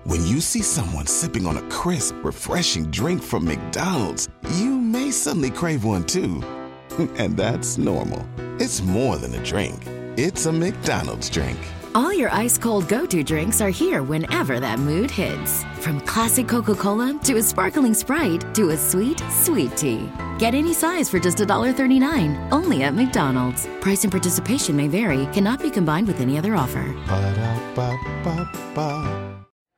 When you see someone sipping on a crisp, refreshing drink from McDonald's, you may suddenly crave one too. And that's normal. It's more than a drink. It's a McDonald's drink. All your ice-cold go-to drinks are here whenever that mood hits. From classic Coca-Cola to a sparkling Sprite to a sweet, sweet tea. Get any size for just $1.39, only at McDonald's. Price and participation may vary, cannot be combined with any other offer. Ba-da-ba-ba-ba.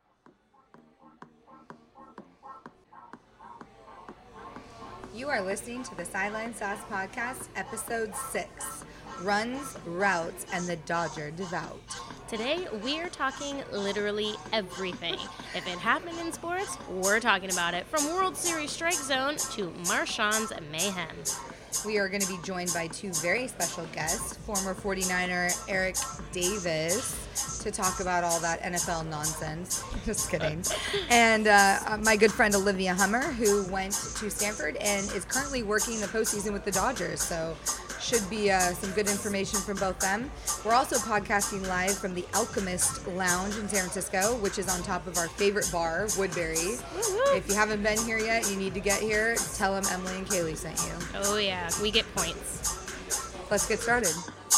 You are listening to the Sideline Sass Podcast, Episode 6, Runs, Routes, and the Dodger Devout. Today, we are talking literally everything. If it happened in sports, we're talking about it. From World Series Strike Zone to Marshawn's mayhem. We are going to be joined by two very special guests, former 49er Eric Davis, to talk about all that NFL nonsense. Just kidding. And my good friend Olivia Hummer, who went to Stanford and is currently working the postseason with the Dodgers. So should be some good information from both them. We're also podcasting live from the Alchemist Lounge in San Francisco, which is on top of our favorite bar, Woodbury. Woo-hoo. If you haven't been here yet, you need to get here. Tell them Emily and Kaylee sent you. Oh yeah, we get points. Let's get started.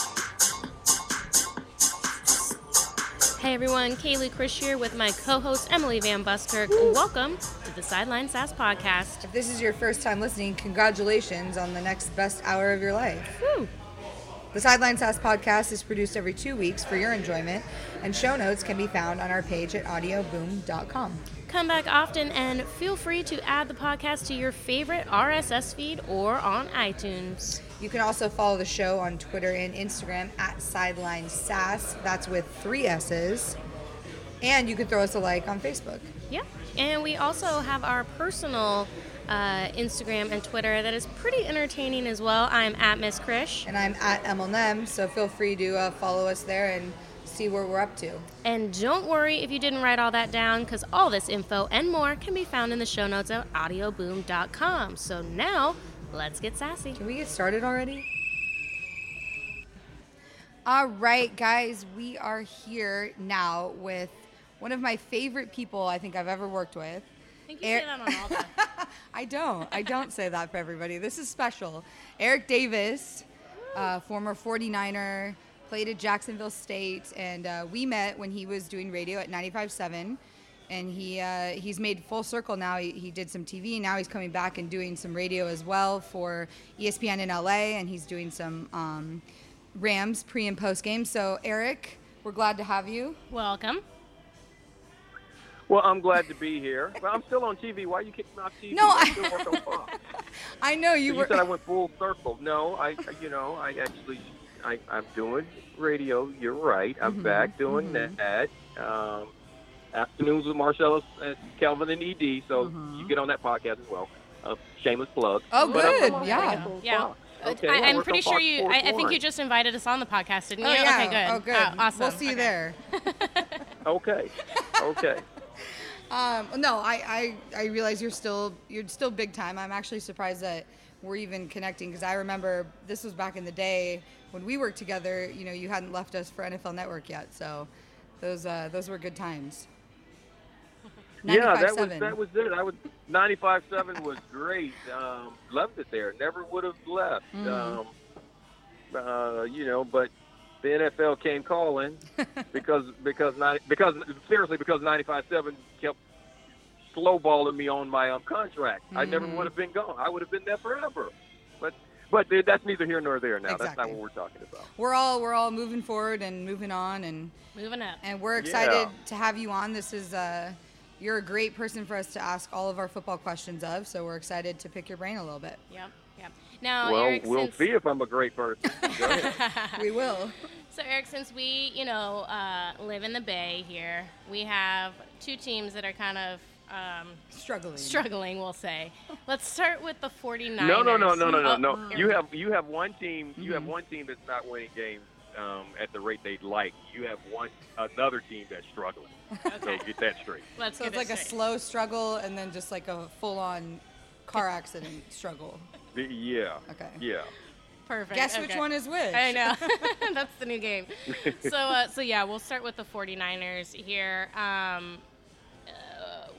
Hey everyone, Kaylee Krish here with my co-host Emily Van Buskirk. Welcome to the Sideline Sass Podcast. If this is your first time listening, congratulations on the next best hour of your life. Woo. The Sideline Sass Podcast is produced every 2 weeks for your enjoyment, and show notes can be found on our page at audioboom.com. Come back often and feel free to add the podcast to your favorite RSS feed or on iTunes. You can also follow the show on Twitter and Instagram at Sideline Sass. That's with 3 S's. And you can throw us a like on Facebook. Yeah, and we also have our personal Instagram and Twitter that is pretty entertaining as well. I'm at Miss Krish. And I'm at Emil so feel free to follow us there and see where we're up to. And don't worry if you didn't write all that down, because all this info and more can be found in the show notes at audioboom.com. So now, let's get sassy. Can we get started already? All right, guys, we are here now with one of my favorite people I think I've ever worked with. I think you say that on all the... I don't say that for everybody. This is special. Eric Davis, former 49er, played at Jacksonville State, and we met when he was doing radio at 95.7, and he's made full circle now. He did some TV, now he's coming back and doing some radio as well for ESPN in LA, and he's doing some Rams pre- and post-game. So, Eric, we're glad to have you. Welcome. Well, I'm glad to be here. But I'm still on TV. Why are you kicking me off TV? No, I still work on Fox. I know you were. You said I went full circle. No, I'm doing radio. You're right. I'm back doing that. Afternoons with Marcellus, Kelvin, and ED. So you get on that podcast as well. Shameless plug. Oh, good. But yeah. Yeah. Okay, I'm pretty sure you. I think you just invited us on the podcast, didn't you? Oh, yeah. Okay, good. Oh, good. Awesome. We'll see you there. Okay. No, I realize you're still big time. I'm actually surprised that we're even connecting, because I remember this was back in the day when we worked together. You know, you hadn't left us for NFL Network yet, so those were good times. Yeah, that was it. 95.7 was great. Loved it there. Never would have left. But the NFL came calling because 95.7 kept slowballing me on my contract. I never would have been gone. I would have been there forever. But that's neither here nor there now. Exactly. That's not what we're talking about. We're all moving forward and moving on and moving up. And we're excited to have you on. This is you're a great person for us to ask all of our football questions of. So we're excited to pick your brain a little bit. Yep. Now, well, Eric, we'll see if I'm a great person. Go ahead. We will. So, Eric, since we, live in the Bay here, we have two teams that are kind of struggling, we'll say. Let's start with the 49ers. No. You have one team. You have one team that's not winning games at the rate they'd like. You have another team that's struggling. Okay. So get that straight. So it's like a slow struggle and then just like a full-on car accident struggle. Yeah. Okay. Yeah. Perfect. Guess which one is which. I know. That's the new game. So we'll start with the 49ers here.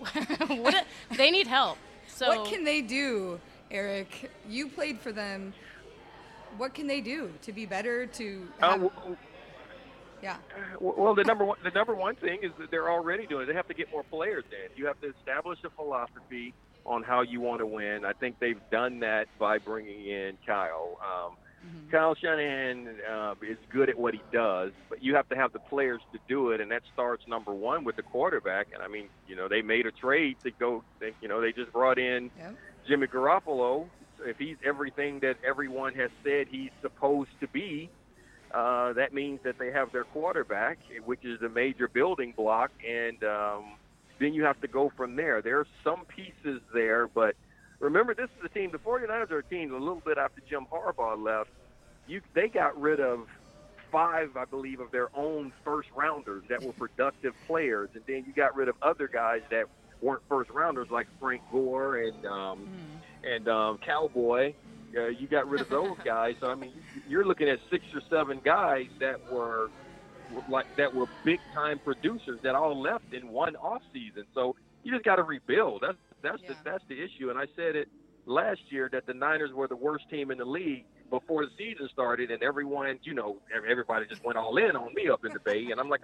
They need help. So what can they do, Eric? You played for them. What can they do to be better? Yeah. Well, the number one thing is that they're already doing it. They have to get more players in. You have to establish a philosophy on how you want to win. I think they've done that by bringing in Kyle. Kyle Shanahan is good at what he does, but you have to have the players to do it, and that starts number one with the quarterback. And I mean, they made a trade to go. They just brought in Jimmy Garoppolo. If he's everything that everyone has said he's supposed to be, that means that they have their quarterback, which is a major building block, and then you have to go from there. There are some pieces there, but remember, this is a team. The 49ers are a team a little bit after Jim Harbaugh left. They got rid of 5, I believe, of their own first-rounders that were productive players, and then you got rid of other guys that weren't first-rounders like Frank Gore and Cowboy. You got rid of those guys. So I mean, you're looking at 6 or 7 guys that were big time producers that all left in one off season. So you just got to rebuild. That's the issue. And I said it last year that the Niners were the worst team in the league before the season started, and everyone, everybody just went all in on me up in the Bay, and I'm like,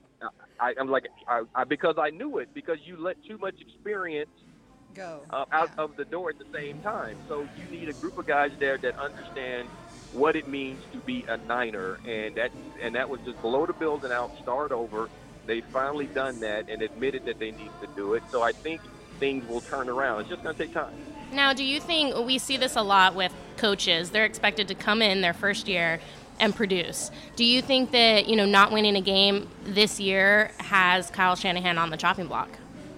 because I knew it, because you let too much experience go out of the door at the same time. So you need a group of guys there that understand what it means to be a Niner, and that was just blow the building out, start over. They've finally done that and admitted that they need to do it. So I think things will turn around. It's just going to take time. Now, do you think we see this a lot with coaches? They're expected to come in their first year and produce. Do you think that, not winning a game this year has Kyle Shanahan on the chopping block?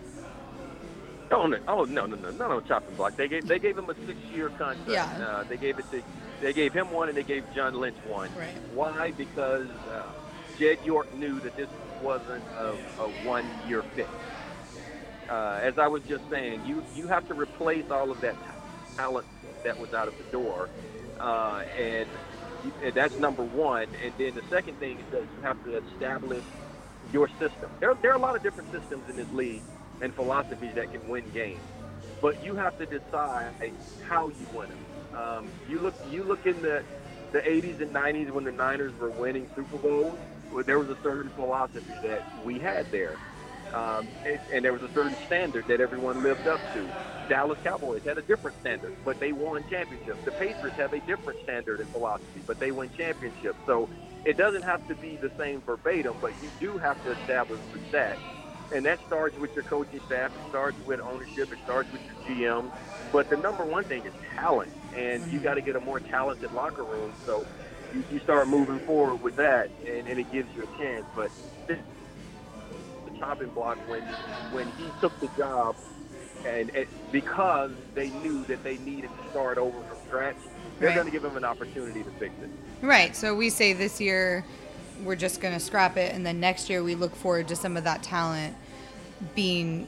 Oh no, not on chopping block. They gave him a 6-year contract. Yeah. They gave him one, and they gave John Lynch one. Right. Why? Because Jed York knew that this wasn't a 1-year fix. As I was just saying, you have to replace all of that talent that was out of the door, and that's number one. And then the second thing is that you have to establish your system. There are a lot of different systems in this league and philosophies that can win games, but you have to decide how you win them. You look in the 80s and 90s when the Niners were winning Super Bowls. There was a certain philosophy that we had there. And there was a certain standard that everyone lived up to. Dallas Cowboys had a different standard, but they won championships. The Patriots have a different standard and philosophy, but they win championships. So it doesn't have to be the same verbatim, but you do have to establish that. And that starts with your coaching staff. It starts with ownership. It starts with your GM. But the number one thing is talent, and you got to get a more talented locker room. So you start moving forward with that, and it gives you a chance. But chopping block when he took the job, and because they knew that they needed to start over from scratch, they're going to give him an opportunity to fix it. Right. So we say this year we're just going to scrap it, and then next year we look forward to some of that talent being,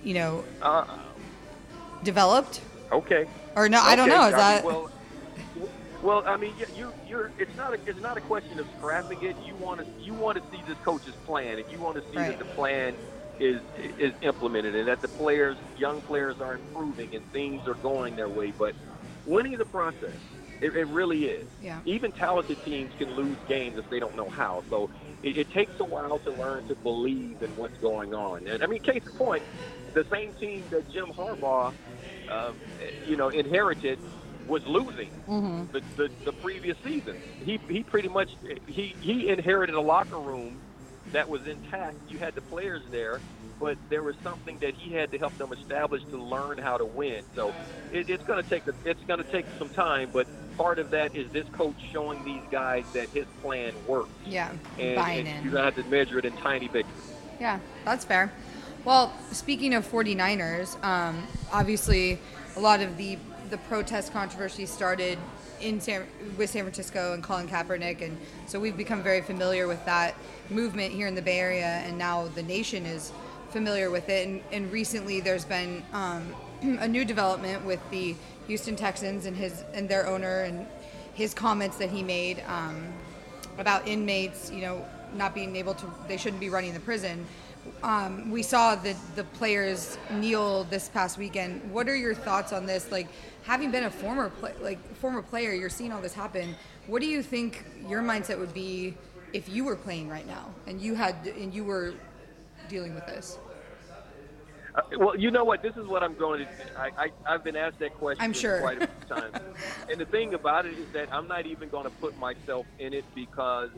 developed. Okay. Or no, I don't know. Is that? Well, I mean, you're. It's not a question of scrapping it. You want to see this coach's plan, and you want to see that the plan is implemented, and that the young players are improving, and things are going their way. But winning is a process. It really is. Yeah. Even talented teams can lose games if they don't know how. So it takes a while to learn to believe in what's going on. And I mean, case in point, the same team that Jim Harbaugh, inherited was losing the previous season. He pretty much he inherited a locker room that was intact. You had the players there, but there was something that he had to help them establish to learn how to win. So it's going to take some time, but part of that is this coach showing these guys that his plan works. Yeah, and you're going to have to measure it in tiny victories. Yeah, that's fair. Well, speaking of 49ers, obviously a lot of the protest controversy started with San Francisco and Colin Kaepernick, and so we've become very familiar with that movement here in the Bay Area, and now the nation is familiar with it. And recently there's been a new development with the Houston Texans and their owner and his comments that he made about inmates, not being able to, they shouldn't be running the prison. We saw the players kneel this past weekend. What are your thoughts on this? Like, having been a former player, you're seeing all this happen. What do you think your mindset would be if you were playing right now and you were dealing with this? Well, you know what? This is what I'm going to. I've been asked that question I'm sure. quite a few times, and the thing about it is that I'm not even going to put myself in it because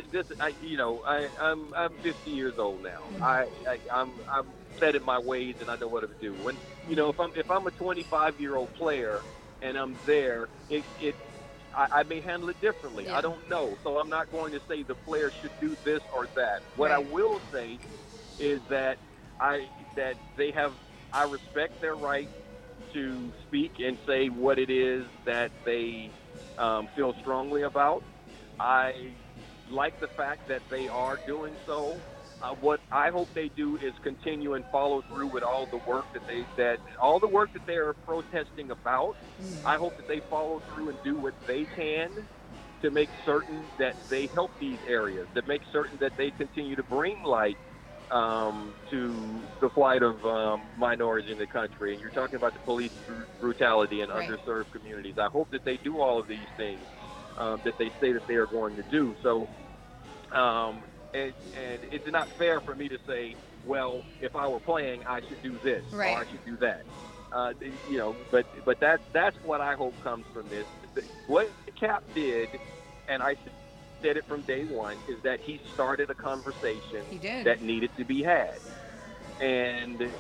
I'm 50 years old now. I'm set in my ways, and I know what to do. When if I'm a 25-year-old player and I'm there, I may handle it differently. Yeah. I don't know, so I'm not going to say the player should do this or that. What I will say is that I respect their right to speak and say what it is that they feel strongly about. I like the fact that they are doing so. What I hope they do is continue and follow through with all the work that they are protesting about. I hope that they follow through and do what they can to make certain that they help these areas, to make certain that they continue to bring light to the plight of minorities in the country. And you're talking about the police brutality in underserved communities. I hope that they do all of these things that they say that they are going to do. So, and it's not fair for me to say, well, if I were playing, I should do this or I should do that. But that's what I hope comes from this. What Cap did, and I said it from day one, is that he started a conversation that needed to be had. And,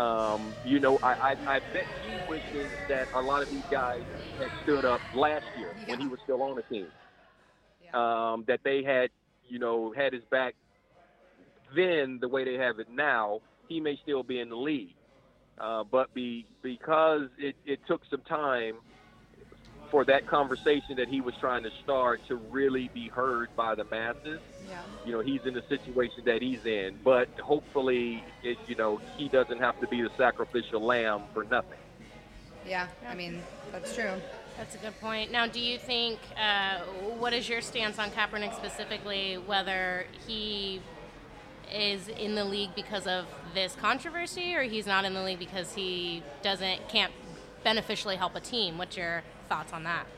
I bet he wishes that a lot of these guys had stood up last year when he was still on the team, that they had, had his back then the way they have it now. He may still be in the league. But because it took some time for that conversation that he was trying to start to really be heard by the masses. He's in the situation that he's in, but hopefully, he doesn't have to be the sacrificial lamb for nothing. Yeah, I mean, that's true. That's a good point. Now, do you think, what is your stance on Kaepernick specifically, whether he is in the league because of this controversy or he's not in the league because he can't beneficially help a team? What's your thoughts on that?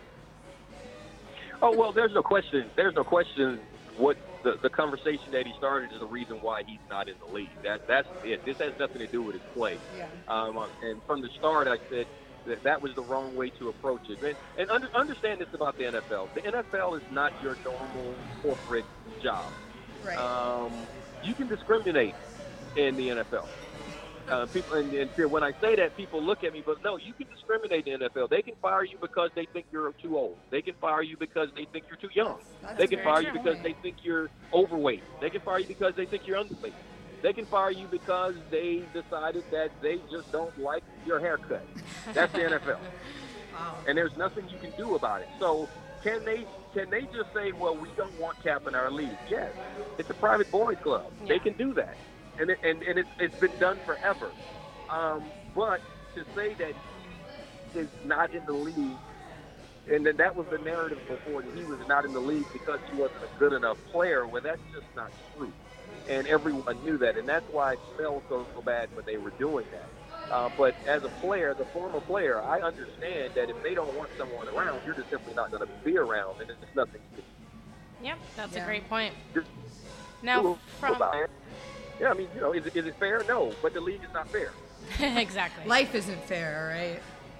Oh, well, there's no question what the conversation that he started is the reason why he's not in the league. That's it. This has nothing to do with his play. And from the start, I said that was the wrong way to approach it. And understand this about the NFL. The NFL is not your normal corporate job. Right. You can discriminate in the NFL. People, and when I say that, people look at me, but no, you can discriminate in the NFL. They can fire you because they think you're too old. They can fire you because they think you're too young. They can fire you because they think you're overweight. They can fire you because they think you're underweight. They can fire you because they decided that they just don't like your haircut. That's the NFL. Wow. And there's nothing you can do about it. So can they just say, well, we don't want Cap in our league? Yes. It's a private boys club. Yeah. They can do that. And it's been done forever. But to say that he is not in the league, and then that was the narrative before, that he was not in the league because he wasn't a good enough player, well, that's just not true. And everyone knew that, and that's why it smelled so bad when they were doing that. But as a player, the former player, I understand that if they don't want someone around, you're just simply not going to be around, and it's nothing to do. Yep, that's a great point. Now, yeah, I mean, is it fair? No, but the league is not fair. Exactly. Life isn't fair,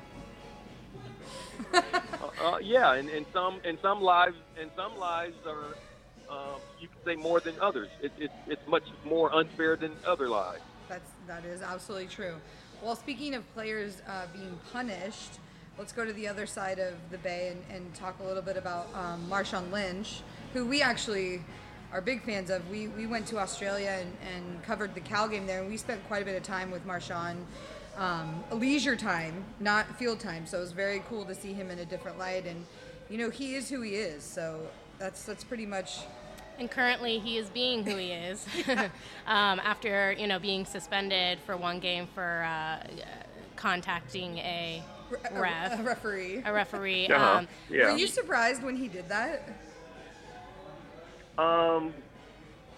right? Yeah, and some lives are, you can say, more than others. It's much more unfair than other lives. That is absolutely true. Well, speaking of players being punished, let's go to the other side of the bay and talk a little bit about Marshawn Lynch, who we actually are big fans of. We went to Australia and covered the Cal game there, and we spent quite a bit of time with Marshawn, leisure time, not field time. So it was very cool to see him in a different light, and he is who he is. So that's pretty much. And currently, he is being who he is after being suspended for one game for contacting a referee. Yeah. Were you surprised when he did that?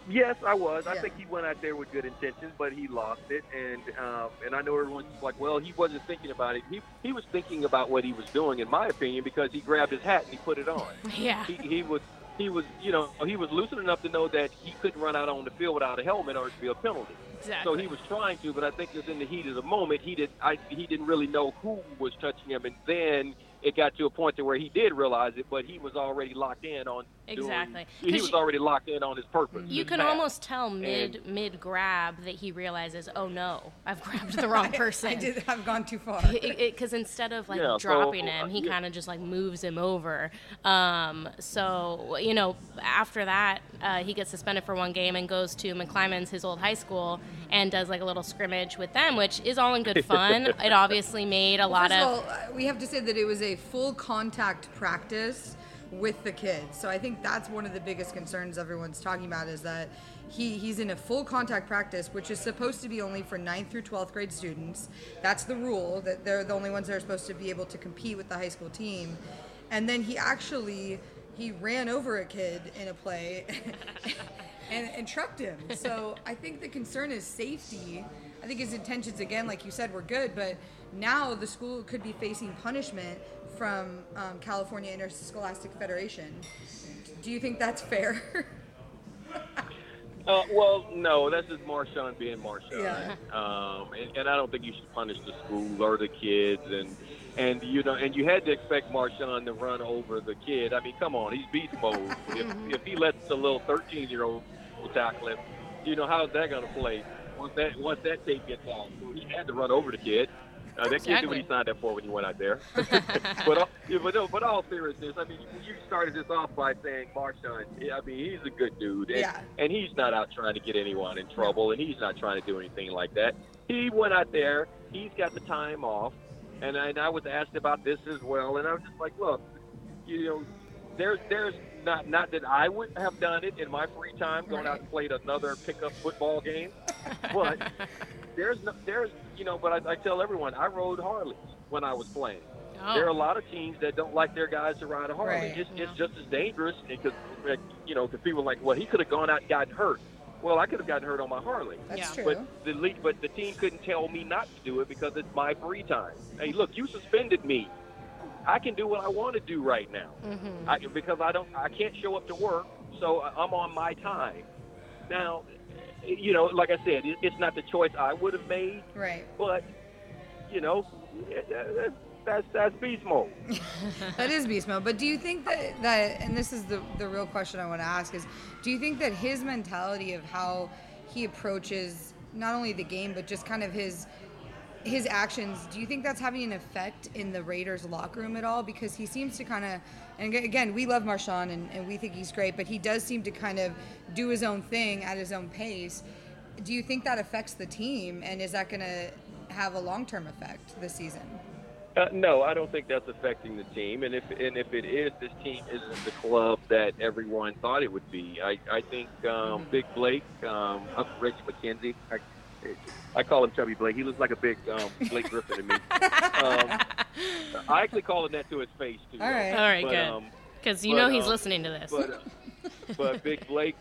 Yes, I was. I Yeah. think he went out there with good intentions, but he lost it. And I know everyone's like, well, he wasn't thinking about it. He was thinking about what he was doing, in my opinion, because he grabbed his hat and he put it on. Yeah. He was he was lucid enough to know that he couldn't run out on the field without a helmet or it'd be a penalty. Exactly. So he was trying to, but I think just in the heat of the moment, he didn't really know who was touching him, and then it got to a point to where he did realize it, but he was already locked in on Exactly. He was already locked in on his purpose. You his can path. almost tell mid grab that he realizes, oh no, I've grabbed the wrong person. I've gone too far. Because instead of Yeah, dropping so, him, he yeah. kind of just moves him over. So after that, he gets suspended for 1 game and goes to McClymonds, his old high school, and does a little scrimmage with them, which is all in good fun. It obviously made a lot First of. of all, we have to say that it was a full contact practice with the kids. So I think that's one of the biggest concerns everyone's talking about, is that he's in a full contact practice, which is supposed to be only for 9th through 12th grade students. That's the rule, that they're the only ones that are supposed to be able to compete with the high school team. And then he ran over a kid in a play and trucked him. So I think the concern is safety. I think his intentions, again, like you said, were good, but now the school could be facing punishment from California Interscholastic Federation. Do you think that's fair? Well, no, that's just Marshawn being Marshawn. Yeah. And I don't think you should punish the school or the kids. And you had to expect Marshawn to run over the kid. I mean, come on, he's beast mode. If he lets the little 13-year-old tackle him, how's that going to play once that tape gets out? So he had to run over the kid. That kid knew what he signed up for when he went out there. but all seriousness, I mean, you started this off by saying Marshawn. I mean, he's a good dude, and he's not out trying to get anyone in trouble, and he's not trying to do anything like that. He went out there. He's got the time off, and I was asked about this as well, and I was just like, look, there's not that I would have done it in my free time, going out and played another pickup football game, but but I tell everyone, I rode Harleys when I was playing. Oh. There are a lot of teams that don't like their guys to ride a Harley. Right. It's just as dangerous because, because people are like, well, he could have gone out and gotten hurt. Well, I could have gotten hurt on my Harley. That's Yeah. true. But the team couldn't tell me not to do it because it's my free time. Hey, look, you suspended me. I can do what I want to do right now because I can't show up to work, so I'm on my time. Now, like I said, it's not the choice I would have made. Right. But, that's beast mode. That is beast mode. But do you think that and this is the real question I want to ask, is do you think that his mentality of how he approaches not only the game, but just kind of his actions, do you think that's having an effect in the Raiders locker room at all? Because he seems to kind of, and again, we love Marshawn and we think he's great, but he does seem to kind of do his own thing at his own pace. Do you think that affects the team, and is that going to have a long-term effect this season? No, I don't think that's affecting the team. And if it is, this team isn't the club that everyone thought it would be. I think Big Blake, Reggie McKenzie, I call him Chubby Blake. He looks like a big Blake Griffin to me. I actually call him that to his face, too. All right. All right, good. Because he's listening to this. But Big Blake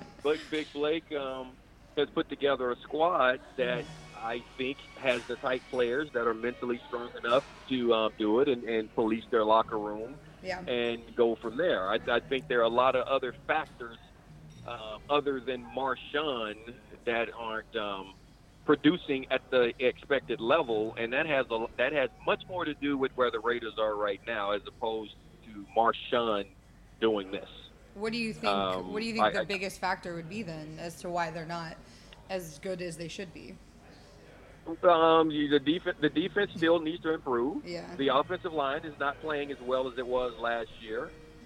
has put together a squad that I think has the type players that are mentally strong enough to do it and police their locker room and go from there. I think there are a lot of other factors other than Marshawn that aren't producing at the expected level, and that has much more to do with where the Raiders are right now as opposed to Marshawn doing this. What do you think? The biggest factor would be then, as to why they're not as good as they should be? The defense still needs to improve. Yeah. The offensive line is not playing as well as it was last year.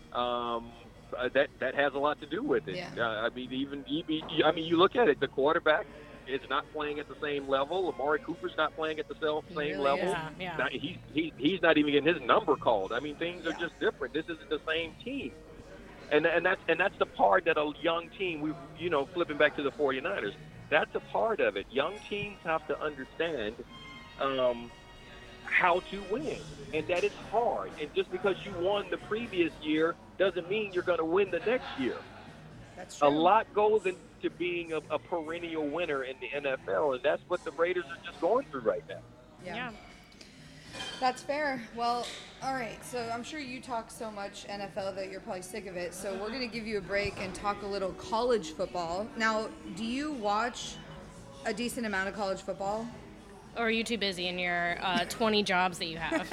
That has a lot to do with it. Yeah. You look at it. The quarterback is not playing at the same level. Amari Cooper's not playing at the same level. Yeah. Now, he's not even getting his number called. I mean, things are just different. This isn't the same team. And that's the part that a young team, flipping back to the 49ers, that's a part of it. Young teams have to understand how to win, and that it's hard. And just because you won the previous year doesn't mean you're going to win the next year. That's true. A lot goes to being a perennial winner in the NFL, and that's what the Raiders are just going through right now. Yeah. That's fair. Well, all right. So I'm sure you talk so much NFL that you're probably sick of it. So we're going to give you a break and talk a little college football. Now, do you watch a decent amount of college football? Or are you too busy in your 20 jobs that you have?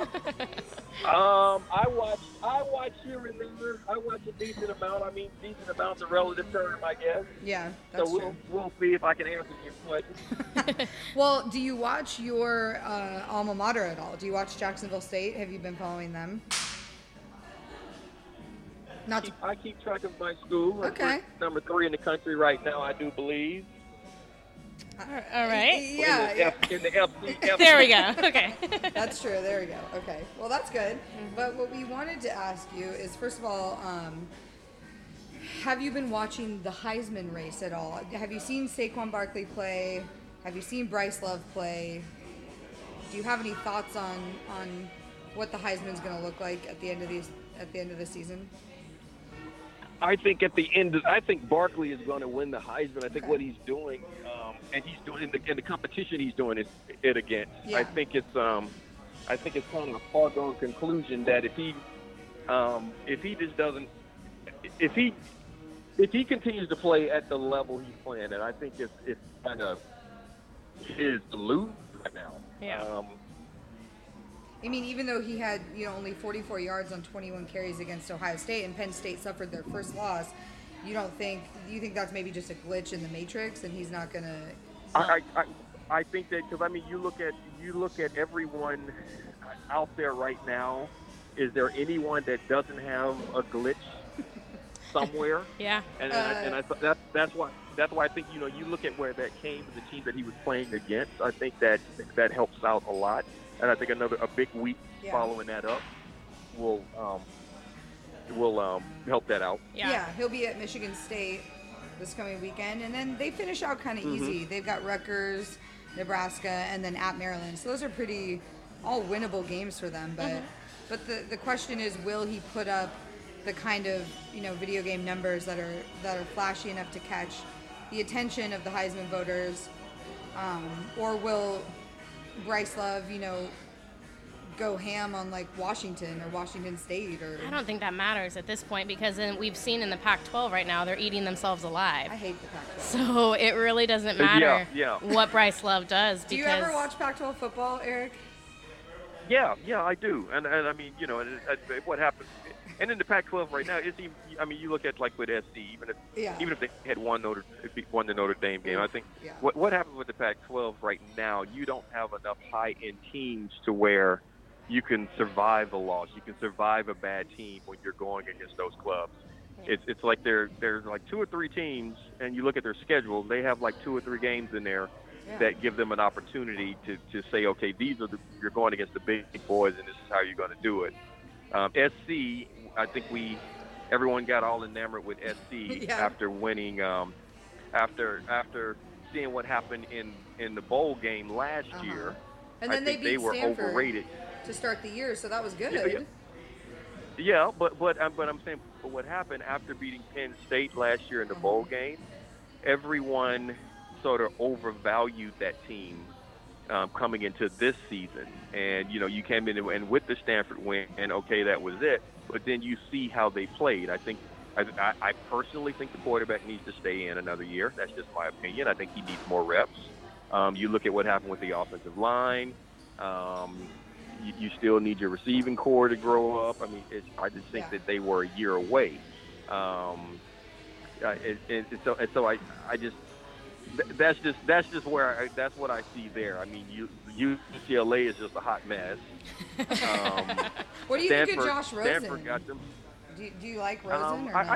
I watch here and there. I watch a decent amount. I mean, decent amount's a relative term, I guess. Yeah, that's so true. we'll see if I can answer your question. Well, do you watch your alma mater at all? Do you watch Jacksonville State? Have you been following them? I keep track of my school. Okay. We're number 3 in the country right now, I do believe. All right. Yeah. In the FC. There we go. Okay. That's true. There we go. Okay. Well, that's good. But what we wanted to ask you is, first of all, have you been watching the Heisman race at all? Have you seen Saquon Barkley play? Have you seen Bryce Love play? Do you have any thoughts on what the Heisman's going to look like at the end of the season? I think at the end, I think Barkley is going to win the Heisman. I think what he's doing, and he's doing in the competition he's doing it against. Yeah. I think it's kind of a foregone conclusion that if he continues to play at the level he's playing, and I think it's kind of his to lose right now. Yeah. I mean, even though he had, only 44 yards on 21 carries against Ohio State, and Penn State suffered their first loss, you think that's maybe just a glitch in the matrix, and he's not gonna? I think that, because I mean, you look at everyone out there right now. Is there anyone that doesn't have a glitch somewhere? Yeah. And that's why I think you look at where that came to the team that he was playing against. I think that helps out a lot. And I think a big week following that up will help that out. Yeah, he'll be at Michigan State this coming weekend, and then they finish out kind of easy. They've got Rutgers, Nebraska, and then at Maryland. So those are pretty all winnable games for them. But the question is, will he put up the kind of video game numbers that are flashy enough to catch the attention of the Heisman voters, or will Bryce Love, go ham on like Washington or Washington State? Or I don't think that matters at this point, because we've seen in the Pac-12 right now they're eating themselves alive. I hate the Pac-12. So it really doesn't matter what Bryce Love does. Do you ever watch Pac-12 football, Eric? Yeah, I do. And I mean, what happens, and in the Pac-12 right now, you look at like with SC, even if they had won the Notre Dame game, I think what happens with the Pac-12 right now, you don't have enough high-end teams to where you can survive a loss. You can survive a bad team when you're going against those clubs. It's like there's like 2 or 3 teams, and you look at their schedule, they have like 2 or 3 games in there that give them an opportunity to say, okay, you're going against the big boys, and this is how you're going to do it. SC, I think everyone got all enamored with SC after winning, after seeing what happened in the bowl game last year. And then they were Stanford overrated to start the year, so that was good. Yeah, but I'm saying, but what happened after beating Penn State last year in the bowl game, everyone sort of overvalued that team coming into this season. And, you came in and with the Stanford win, and okay, that was it. But then you see how they played. I personally think the quarterback needs to stay in another year. That's just my opinion. I think he needs more reps. You look at what happened with the offensive line. You still need your receiving core to grow up. I mean, I just think that they were a year away. That's just where that's what I see there. I mean, UCLA is just a hot mess. What do you think of Josh Rosen? Stanford got them. Do you like Rosen or no?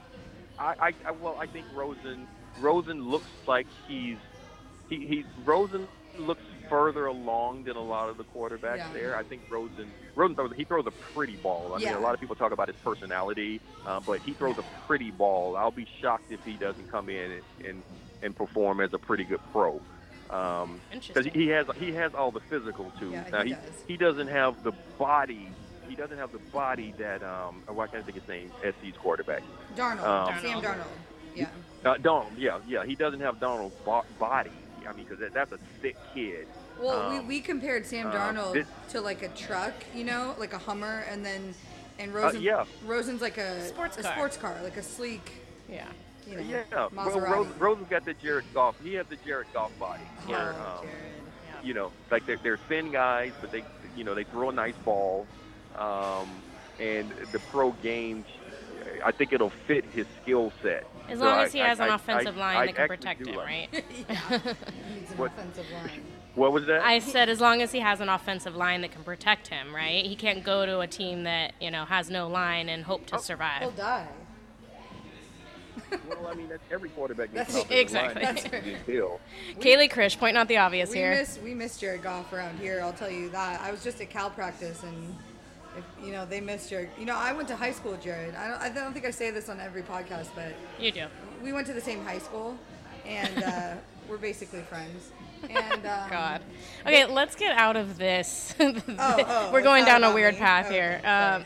I think Rosen looks like Rosen looks further along than a lot of the quarterbacks there. I think Rosen throws a pretty ball. I mean, a lot of people talk about his personality, but he throws a pretty ball. I'll be shocked if he doesn't come in and perform as a pretty good pro. Because he has all the physical too. Yeah, he doesn't have the body. He doesn't have the body that why can't I think his name? SC's quarterback. Sam Darnold. Yeah. Donald, yeah. He doesn't have Donald's body. I mean, because that's a thick kid. Well, we compared Sam Darnold to like a truck, like a Hummer, and Rosen's like a sports car, like a sleek. Yeah. Well, Rosen's got the Jared Goff. He has the Jared Goff body. Jared. Like they're thin guys, but they throw a nice ball. And the pro game, I think it'll fit his skill set. As long as he has an offensive line that can protect him, right? He needs an offensive line. What was that? I said as long as he has an offensive line that can protect him, right? He can't go to a team that, has no line and hope to survive. He'll die. Well, I mean, that's every quarterback. Exactly. That's right. Kaylee Krish, pointing out the obvious here. We miss Jared Goff around here, I'll tell you that. I was just at Cal practice, and they miss Jared. I went to high school with Jared. I don't think I say this on every podcast, but you do. We went to the same high school, and we're basically friends. And God. Okay, let's get out of this. We're going down a weird path here.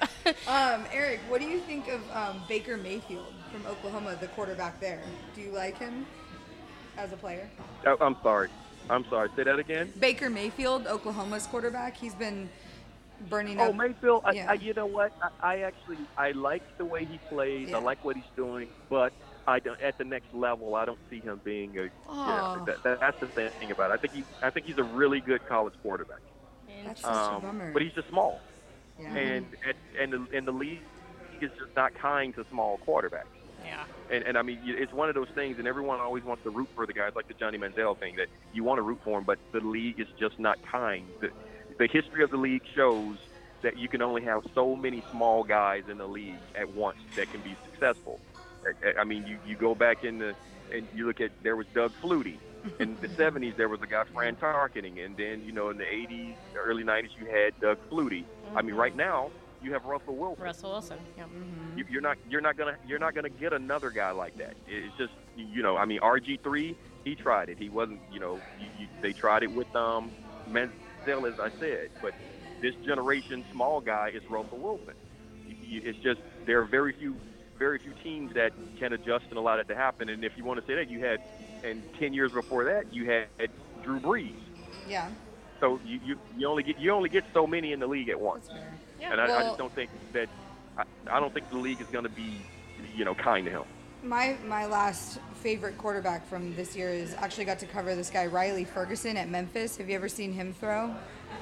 Eric, what do you think of Baker Mayfield from Oklahoma, the quarterback there? Do you like him as a player? Oh, I'm sorry. Say that again. Baker Mayfield, Oklahoma's quarterback. He's been burning up. Oh, Mayfield. Yeah. You know what? I like the way he plays. Yeah. I like what he's doing, but I don't. At the next level, I don't see him being a. Oh. That's the thing about it. I think he's a really good college quarterback. That's such a bummer. But he's just small, Yeah. and the league is just not kind to small quarterbacks. Yeah. And I mean, it's one of those things, and everyone always wants to root for the guys, like the Johnny Manziel thing, that you want to root for him, but the league is just not kind. The history of the league shows that you can only have so many small guys in the league at once that can be successful. I mean, you go back and you look at, there was Doug Flutie. In the 70s, there was a guy, Fran Tarkenton, and then, in the 80s, early 90s, you had Doug Flutie. Mm-hmm. I mean, right now, you have Russell Wilson. Yeah. Mm-hmm. You're not gonna get another guy like that. It's just, I mean, RG3, he tried it. He wasn't, they tried it with Manziel, as I said, but this generation small guy is Russell Wilson. It's just, there are very few teams that can adjust and allow that to happen. And if you want to say that, you had, and 10 years before that, you had Drew Brees. Yeah. So you only get so many in the league at once. That's fair. Yeah. And I just don't think that I don't think the league is going to be kind to him. My last favorite quarterback from this year is actually got to cover this guy Riley Ferguson at Memphis. Have you ever seen him throw?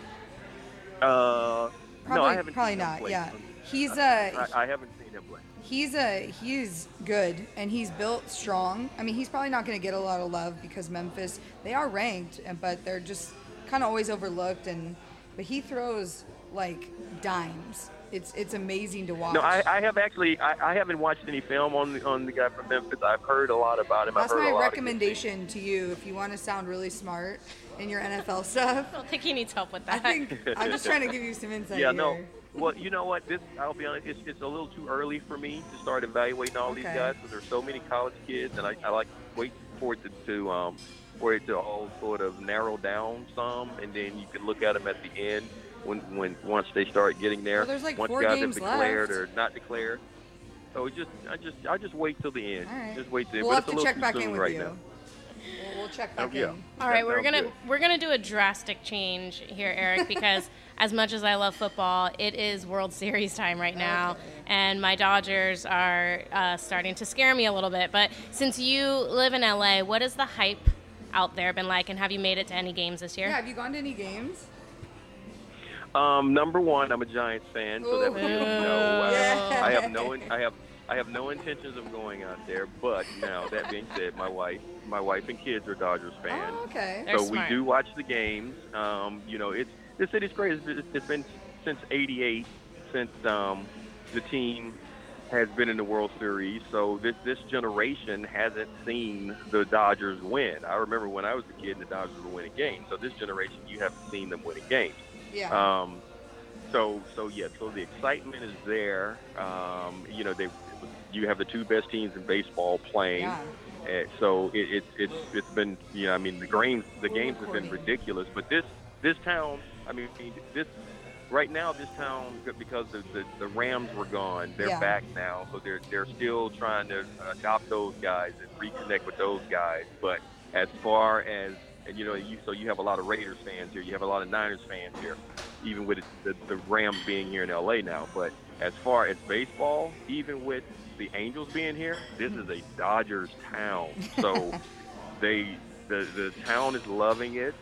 No, I haven't. Probably seen him not. play. Yeah, I haven't seen him play. He's good, and he's built strong. I mean, he's probably not going to get a lot of love because Memphis, they are ranked, but they're just kind of always overlooked. But he throws like dimes. It's amazing to watch. No, I haven't watched any film on the guy from Memphis. I've heard a lot about him. That's my recommendation to you if you want to sound really smart in your NFL stuff. I don't think he needs help with that. I'm just trying to give you some insight. Yeah, here. no. Well, you know what? I'll be honest. It's a little too early for me to start evaluating all these guys because there's so many college kids, and I like wait for it to all sort of narrow down some, and then you can look at them at the end when once they start getting there. Well, there's like once 4 guys games have declared left. or not declared. So I just wait till the end. All right. Just wait till. We'll have but to it's a check little back too in soon with right you. now. We'll check back Yeah. in. All right, That we're gonna do a drastic change here, Eric, because as much as I love football, it is World Series time right now, and my Dodgers are starting to scare me a little bit. But since you live in LA, what has the hype out there been like, and have you made it to any games this year? Yeah, have you gone to any games? Number one, I'm a Giants fan, so that would I have no intentions of going out there. But now that being said, my wife and kids are Dodgers fans. Oh, okay. They're So smart. we do watch the games. The city's crazy. It's been since '88 since the team has been in the World Series. So this generation hasn't seen the Dodgers win. I remember when I was a kid, the Dodgers were winning games. So this generation, you haven't seen them winning games. Yeah. So the excitement is there. You have the two best teams in baseball playing. Yeah. So it's been, the games have been ridiculous. But this town, right now this town, because the Rams were gone, they're back now, so they're still trying to adopt those guys and reconnect with those guys. But as far as, and you have a lot of Raiders fans here, you have a lot of Niners fans here, even with the Rams being here in LA now. But as far as baseball, even with the Angels being here, this is a Dodgers town. So the town is loving it.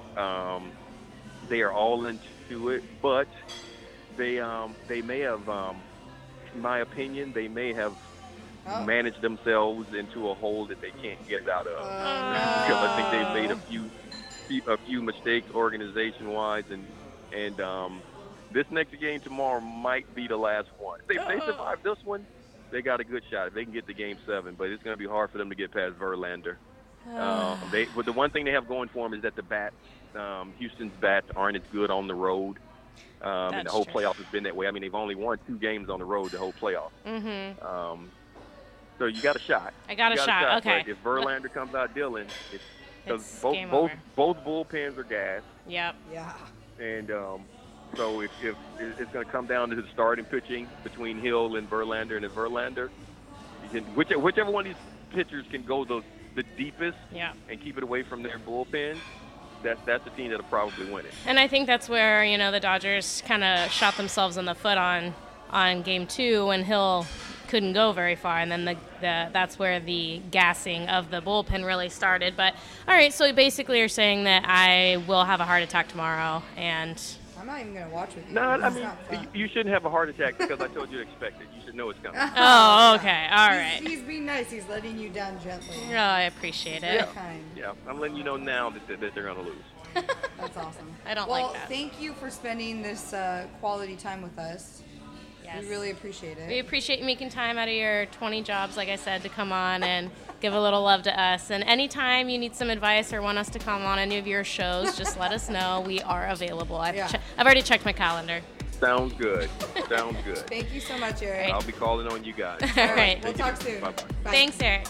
They are all into it, but they may have, in my opinion, they may have managed themselves into a hole that they can't get out of. Because I think they've made a few mistakes organization-wise, and this next game tomorrow might be the last one. If they survive this one, they got a good shot. If they can get to Game 7, but it's going to be hard for them to get past Verlander. But the one thing they have going for them is that the bats, Houston's bats, aren't as good on the road. And the whole playoff has been that way. I mean, they've only won 2 games on the road the whole playoff. Mm-hmm. So you got a shot. I got a shot. Okay. But if Verlander comes out dealing, because both bullpens are gassed. Yep. Yeah. And so if it's going to come down to the starting pitching between Hill and Verlander, and if Verlander, whichever one of these pitchers can go the deepest and keep it away from their bullpen, that's the team that'll probably win it. And I think that's where, the Dodgers kind of shot themselves in the foot on Game 2 when Hill couldn't go very far, and then that's where the gassing of the bullpen really started. But all right, so basically you're saying that I will have a heart attack tomorrow, and I'm not even going to watch with you. No, I mean, you shouldn't have a heart attack because I told you to expect it. You should know it's coming. Oh, okay. All right. He's being nice. He's letting you down gently. Oh, I appreciate it. Yeah, I'm letting you know now that they're going to lose. That's awesome. I don't like that. Well, thank you for spending this quality time with us. Yes. We really appreciate it. We appreciate you making time out of your 20 jobs, like I said, to come on and give a little love to us. And anytime you need some advice or want us to come on any of your shows, just let us know. We are available. I've already checked my calendar. Sounds good. Sounds good. Thank you so much, Eric. I'll be calling on you guys. All right. We'll talk soon. Bye-bye. Bye. Thanks, Eric.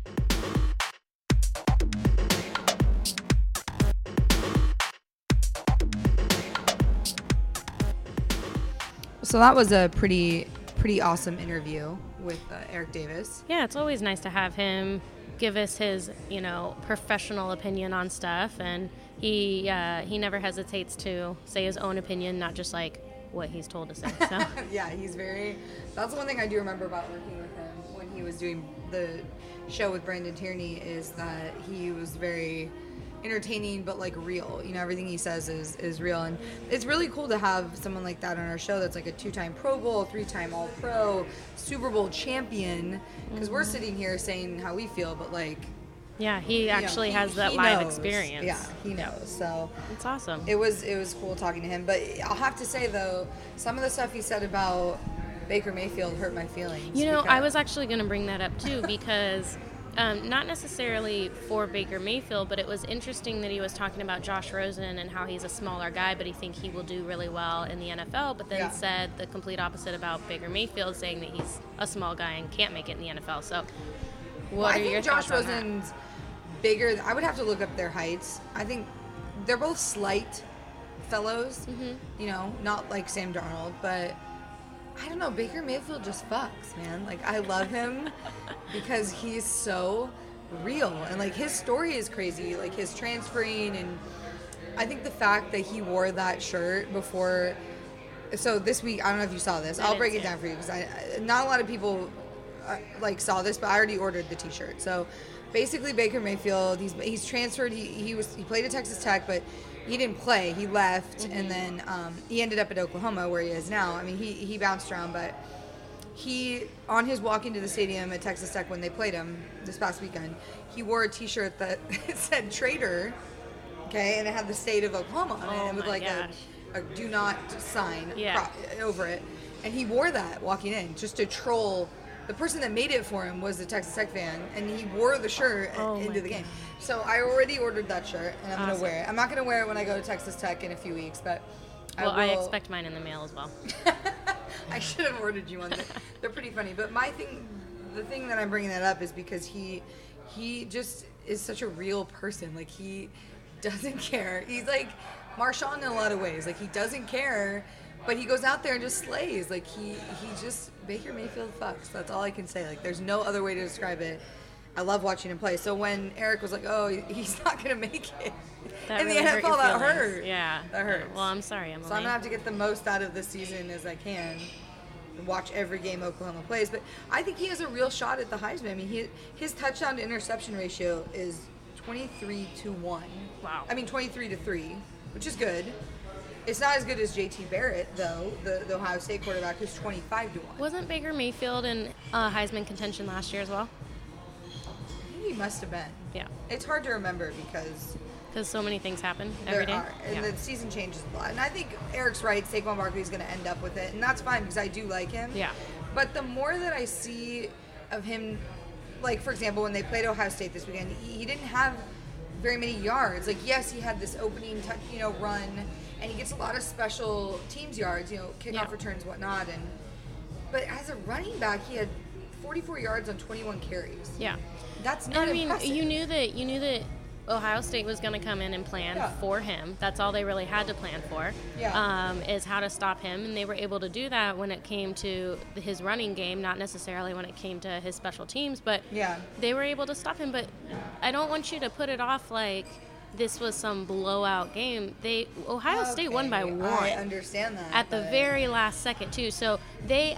So that was a pretty awesome interview with Eric Davis. Yeah, it's always nice to have him give us his, professional opinion on stuff, and he never hesitates to say his own opinion, not just like what he's told to say. So. Yeah, that's the one thing I do remember about working with him when he was doing the show with Brandon Tierney, is that he was very entertaining but like real. Everything he says is real, and it's really cool to have someone like that on our show that's like a 2-time Pro Bowl, 3-time All-Pro, Super Bowl champion, because we're sitting here saying how we feel, but like he actually has that live experience. Yeah, he knows. So it's awesome. It was cool talking to him, but I'll have to say though, some of the stuff he said about Baker Mayfield hurt my feelings. I was actually going to bring that up too, because not necessarily for Baker Mayfield, but it was interesting that he was talking about Josh Rosen and how he's a smaller guy, but he thinks he will do really well in the NFL, but then said the complete opposite about Baker Mayfield, saying that he's a small guy and can't make it in the NFL. So what are your thoughts on that? Josh Rosen's bigger. I would have to look up their heights. I think they're both slight fellows, not like Sam Darnold, but I don't know, Baker Mayfield just fucks, man. Like, I love him because he's so real, and like his story is crazy, like his transferring, and I think the fact that he wore that shirt before. So this week, I don't know if you saw this. I'll break it down for you, because not a lot of people saw this, but I already ordered the T-shirt. So basically, Baker Mayfield, he's transferred. He played at Texas Tech, but he didn't play. He left, and then he ended up at Oklahoma, where he is now. I mean, he bounced around, but he, on his walk into the stadium at Texas Tech when they played him this past weekend, he wore a T-shirt that said "Traitor," okay, and it had the state of Oklahoma on it, with like a "Do Not" sign over it, and he wore that walking in just to troll. The person that made it for him was a Texas Tech fan, and he wore the shirt into the game. So I already ordered that shirt, and I'm going to wear it. I'm not going to wear it when I go to Texas Tech in a few weeks, but I expect mine in the mail as well. I should have ordered you one. They're pretty funny. But the thing that I'm bringing that up is because he just is such a real person. Like, he doesn't care. He's like Marshawn in a lot of ways. Like, he doesn't care But he goes out there and just slays. Like, he just, Baker Mayfield fucks. That's all I can say. Like, there's no other way to describe it. I love watching him play. So when Eric was like, oh, he's not going to make it in the NFL, that hurt. Yeah. That hurts. Well, I'm sorry, Emily. So I'm going to have to get the most out of this season as I can. Watch every game Oklahoma plays. But I think he has a real shot at the Heisman. I mean, his touchdown to interception ratio is 23-1. Wow. I mean, 23-3, which is good. It's not as good as J.T. Barrett, though, the Ohio State quarterback, who's 25-1. Wasn't Baker Mayfield in Heisman contention last year as well? I think he must have been. Yeah. It's hard to remember because so many things happen every day. There are, and the season changes a lot. And I think Eric's right. Saquon Barkley's going to end up with it, and that's fine because I do like him. Yeah. But the more that I see of him, like, for example, when they played Ohio State this weekend, he didn't have very many yards. Like, yes, he had this opening run, and he gets a lot of special teams yards, kickoff returns, whatnot. But as a running back, he had 44 yards on 21 carries. Yeah. That's not impressive. You knew that Ohio State was going to come in and plan for him. That's all they really had to plan for, is how to stop him. And they were able to do that when it came to his running game, not necessarily when it came to his special teams, but they were able to stop him. But I don't want you to put it off like this was some blowout game. Ohio State won by 1. I understand that. At the very last second, too. So I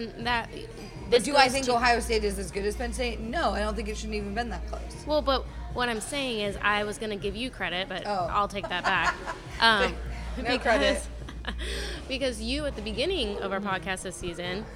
think Ohio State is as good as Penn State? No, I don't think it shouldn't even been that close. Well, but what I'm saying is I was going to give you credit, but I'll take that back. Credit. Because you, at the beginning of our podcast this season,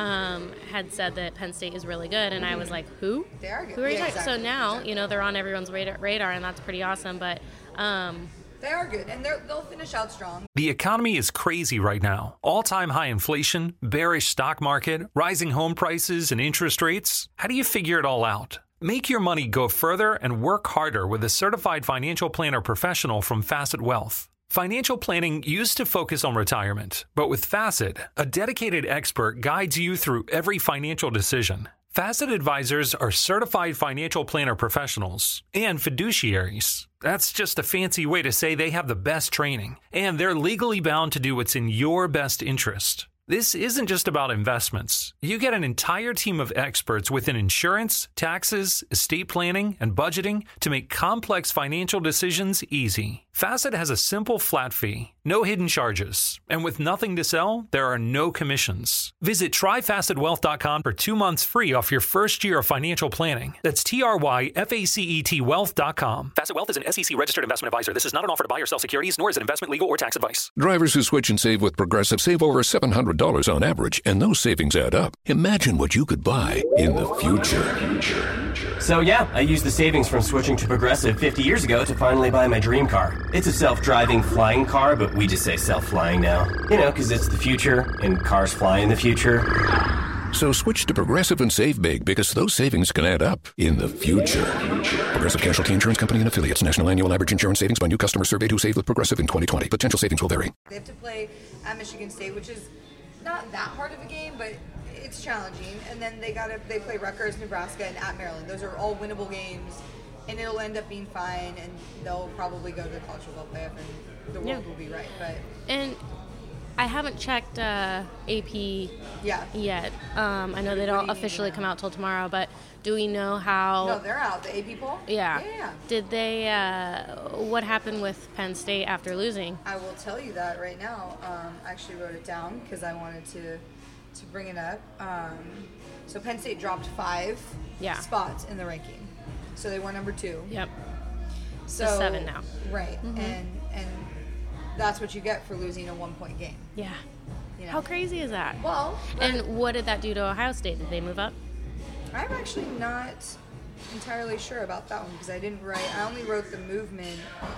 had said that Penn State is really good, and I was like, who? They are good. Who are you talking? Exactly. So now, they're on everyone's radar, and that's pretty awesome, but... they are good, and they'll finish out strong. The economy is crazy right now. All-time high inflation, bearish stock market, rising home prices, and interest rates. How do you figure it all out? Make your money go further and work harder with a certified financial planner professional from Facet Wealth. Financial planning used to focus on retirement, but with Facet, a dedicated expert guides you through every financial decision. Facet advisors are certified financial planner professionals and fiduciaries. That's just a fancy way to say they have the best training, and they're legally bound to do what's in your best interest. This isn't just about investments. You get an entire team of experts within insurance, taxes, estate planning, and budgeting to make complex financial decisions easy. Facet has a simple flat fee, no hidden charges, and with nothing to sell, there are no commissions. Visit tryfacetwealth.com for 2 months free off your first year of financial planning. That's TRYFACET wealth.com. Facet Wealth is an SEC registered investment advisor. This is not an offer to buy or sell securities, nor is it investment, legal, or tax advice. Drivers who switch and save with Progressive save over $700 on average, and those savings add up. Imagine what you could buy in the future. So yeah, I used the savings from switching to Progressive 50 years ago to finally buy my dream car. It's a self-driving flying car, but we just say self-flying now. Because it's the future, and cars fly in the future. So switch to Progressive and save big, because those savings can add up in the future. Progressive Casualty Insurance Company and Affiliates. National annual average insurance savings by new customers surveyed who saved with Progressive in 2020. Potential savings will vary. They have to play at Michigan State, which is not that hard of a game, but it's challenging. And then they play Rutgers, Nebraska, and at Maryland. Those are all winnable games, and it'll end up being fine, and they'll probably go to the college football playoff, and the world will be right. And I haven't checked AP yet. I know they don't officially come out till tomorrow, but do we know how... No, they're out. The AP poll? Yeah. Did they... what happened with Penn State after losing? I will tell you that right now. I actually wrote it down because I wanted to bring it up. So Penn State dropped 5 spots in the ranking. So they were number 2. Yep. So 7 now. Right. Mm-hmm. And that's what you get for losing a 1-point game. Yeah. How crazy is that? Well, and what did that do to Ohio State? Did they move up? I'm actually not entirely sure about that one because I didn't write. I only wrote the movement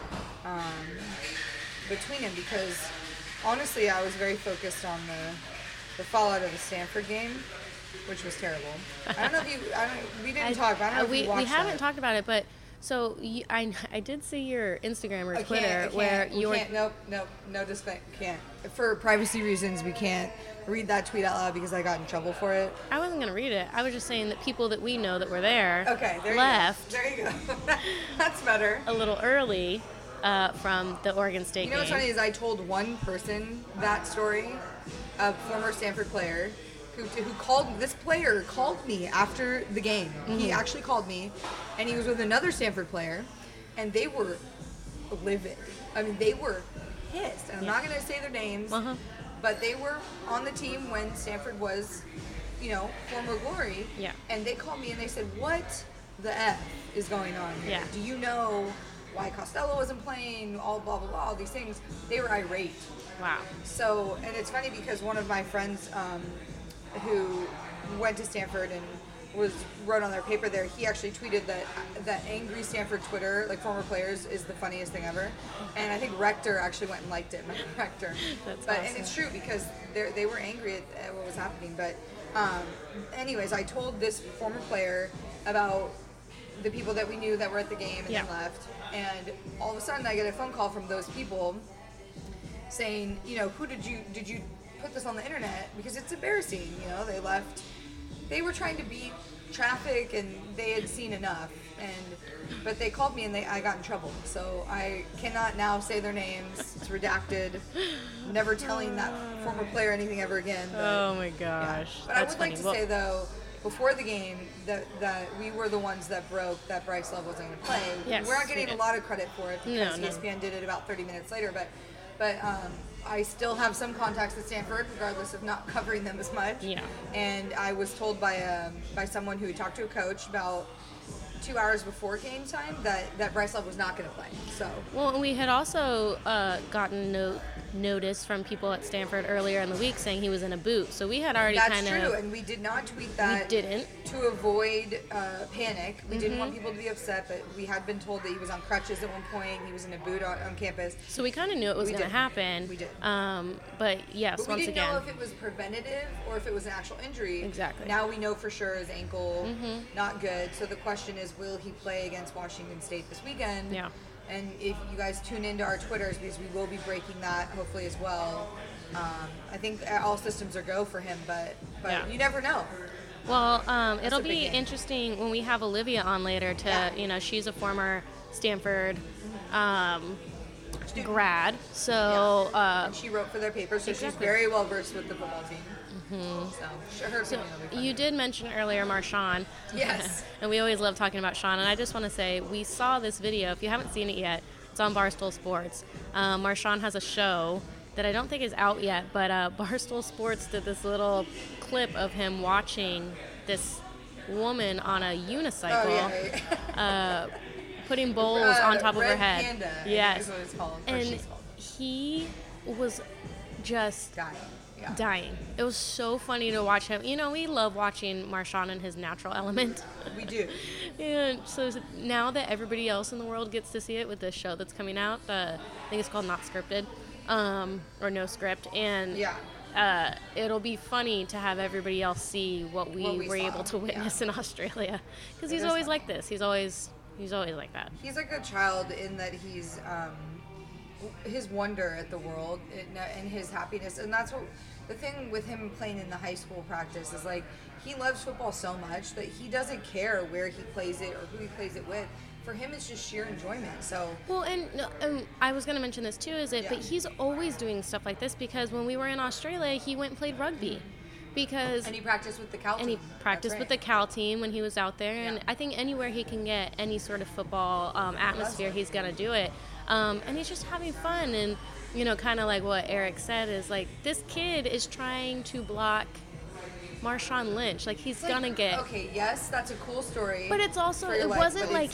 between them because honestly, I was very focused on the fallout of the Stanford game, which was terrible. I don't know if you. We didn't talk about it. I don't know if you watched we haven't talked about it, but. So I did see your Instagram or Twitter where you were... No disclaimer. Can't. For privacy reasons, we can't read that tweet out loud because I got in trouble for it. I wasn't going to read it. I was just saying that people that we know that were there left. There you go. That's better. A little early from the Oregon State You know what's game. funny is I told one person that story, a former Stanford player, who called, this player called me after the game. He actually called me, and he was with another Stanford player, and they were livid. I mean, they were pissed. And I'm not going to say their names, but they were on the team when Stanford was, former glory. Yeah. And they called me and they said, what the F is going on here? Yeah. Do you know why Costello wasn't playing, all blah, blah, blah, all these things? They were irate. Wow. So, and it's funny because one of my friends who went to Stanford and wrote on their paper there, he actually tweeted that angry Stanford Twitter, like former players, is the funniest thing ever. And I think Rector actually went and liked it. Rector. That's awesome. awesome. And it's true because they were angry at what was happening. But anyways, I told this former player about the people that we knew that were at the game and then left. And all of a sudden I get a phone call from those people saying, who did you put this on the internet? Because it's embarrassing. They left. They were trying to beat traffic and they had seen enough. But they called me and I got in trouble. So I cannot now say their names. It's redacted. Never telling that former player anything ever again. But, oh my gosh. Yeah. But I would like to say though, before the game, that we were the ones that broke that Bryce Love wasn't going to play. Yes, we're not getting a lot of credit for it because No. ESPN did it about 30 minutes later. But I still have some contacts at Stanford, regardless of not covering them as much. Yeah. And I was told by someone who talked to a coach about 2 hours before game time that Bryce Love was not going to play. So. Well, we had also gotten notice from people at Stanford earlier in the week saying he was in a boot. So we had already That's kind of... That's true, and we did not tweet that. We didn't. To avoid panic. We didn't want people to be upset, but we had been told that he was on crutches at one point. He was in a boot on campus. So we kind of knew it was going to happen. We did. But yes, but once we didn't again... know if it was preventative or if it was an actual injury. Exactly. Now we know for sure his ankle, not good. So the question is, will he play against Washington State this weekend? Yeah. And if you guys tune into our Twitters, because we will be breaking that hopefully as well. I think all systems are go for him, but you never know. Well, it'll be interesting when we have Olivia on later to, she's a former Stanford grad. So and she wrote for their paper, so she's very well versed with the football team. So her opinion will be fun. You did mention earlier Marshawn. Yes. And we always love talking about Sean. And I just want to say, we saw this video. If you haven't seen it yet, it's on Barstool Sports. Marshawn has a show that I don't think is out yet, but Barstool Sports did this little clip of him watching this woman on a unicycle putting bowls on top of her head. Panda, yes. is what it's called. And he was just dying. It was so funny to watch him. We love watching Marshawn in his natural element. We do. And so now that everybody else in the world gets to see it with this show that's coming out, I think it's called Not Scripted, or No Script, and it'll be funny to have everybody else see what we were able to witness in Australia, because he's always like this. He's always like that. He's like a child in that he's his wonder at the world and his happiness, and that's what the thing with him playing in the high school practice is, like, he loves football so much that he doesn't care where he plays it or who he plays it with. For him, it's just sheer enjoyment. So well, and I was going to mention this too, but he's always doing stuff like this, because when we were in Australia, he went and played rugby. And he practiced with the Cal team. And he practiced with the Cal team when he was out there. And I think anywhere he can get any sort of football atmosphere, he's going to do it. And he's just having fun. And, kind of like what Eric said is, like, this kid is trying to block Marshawn Lynch. Like, he's going to get... Okay, yes, that's a cool story. But it's also... It wasn't like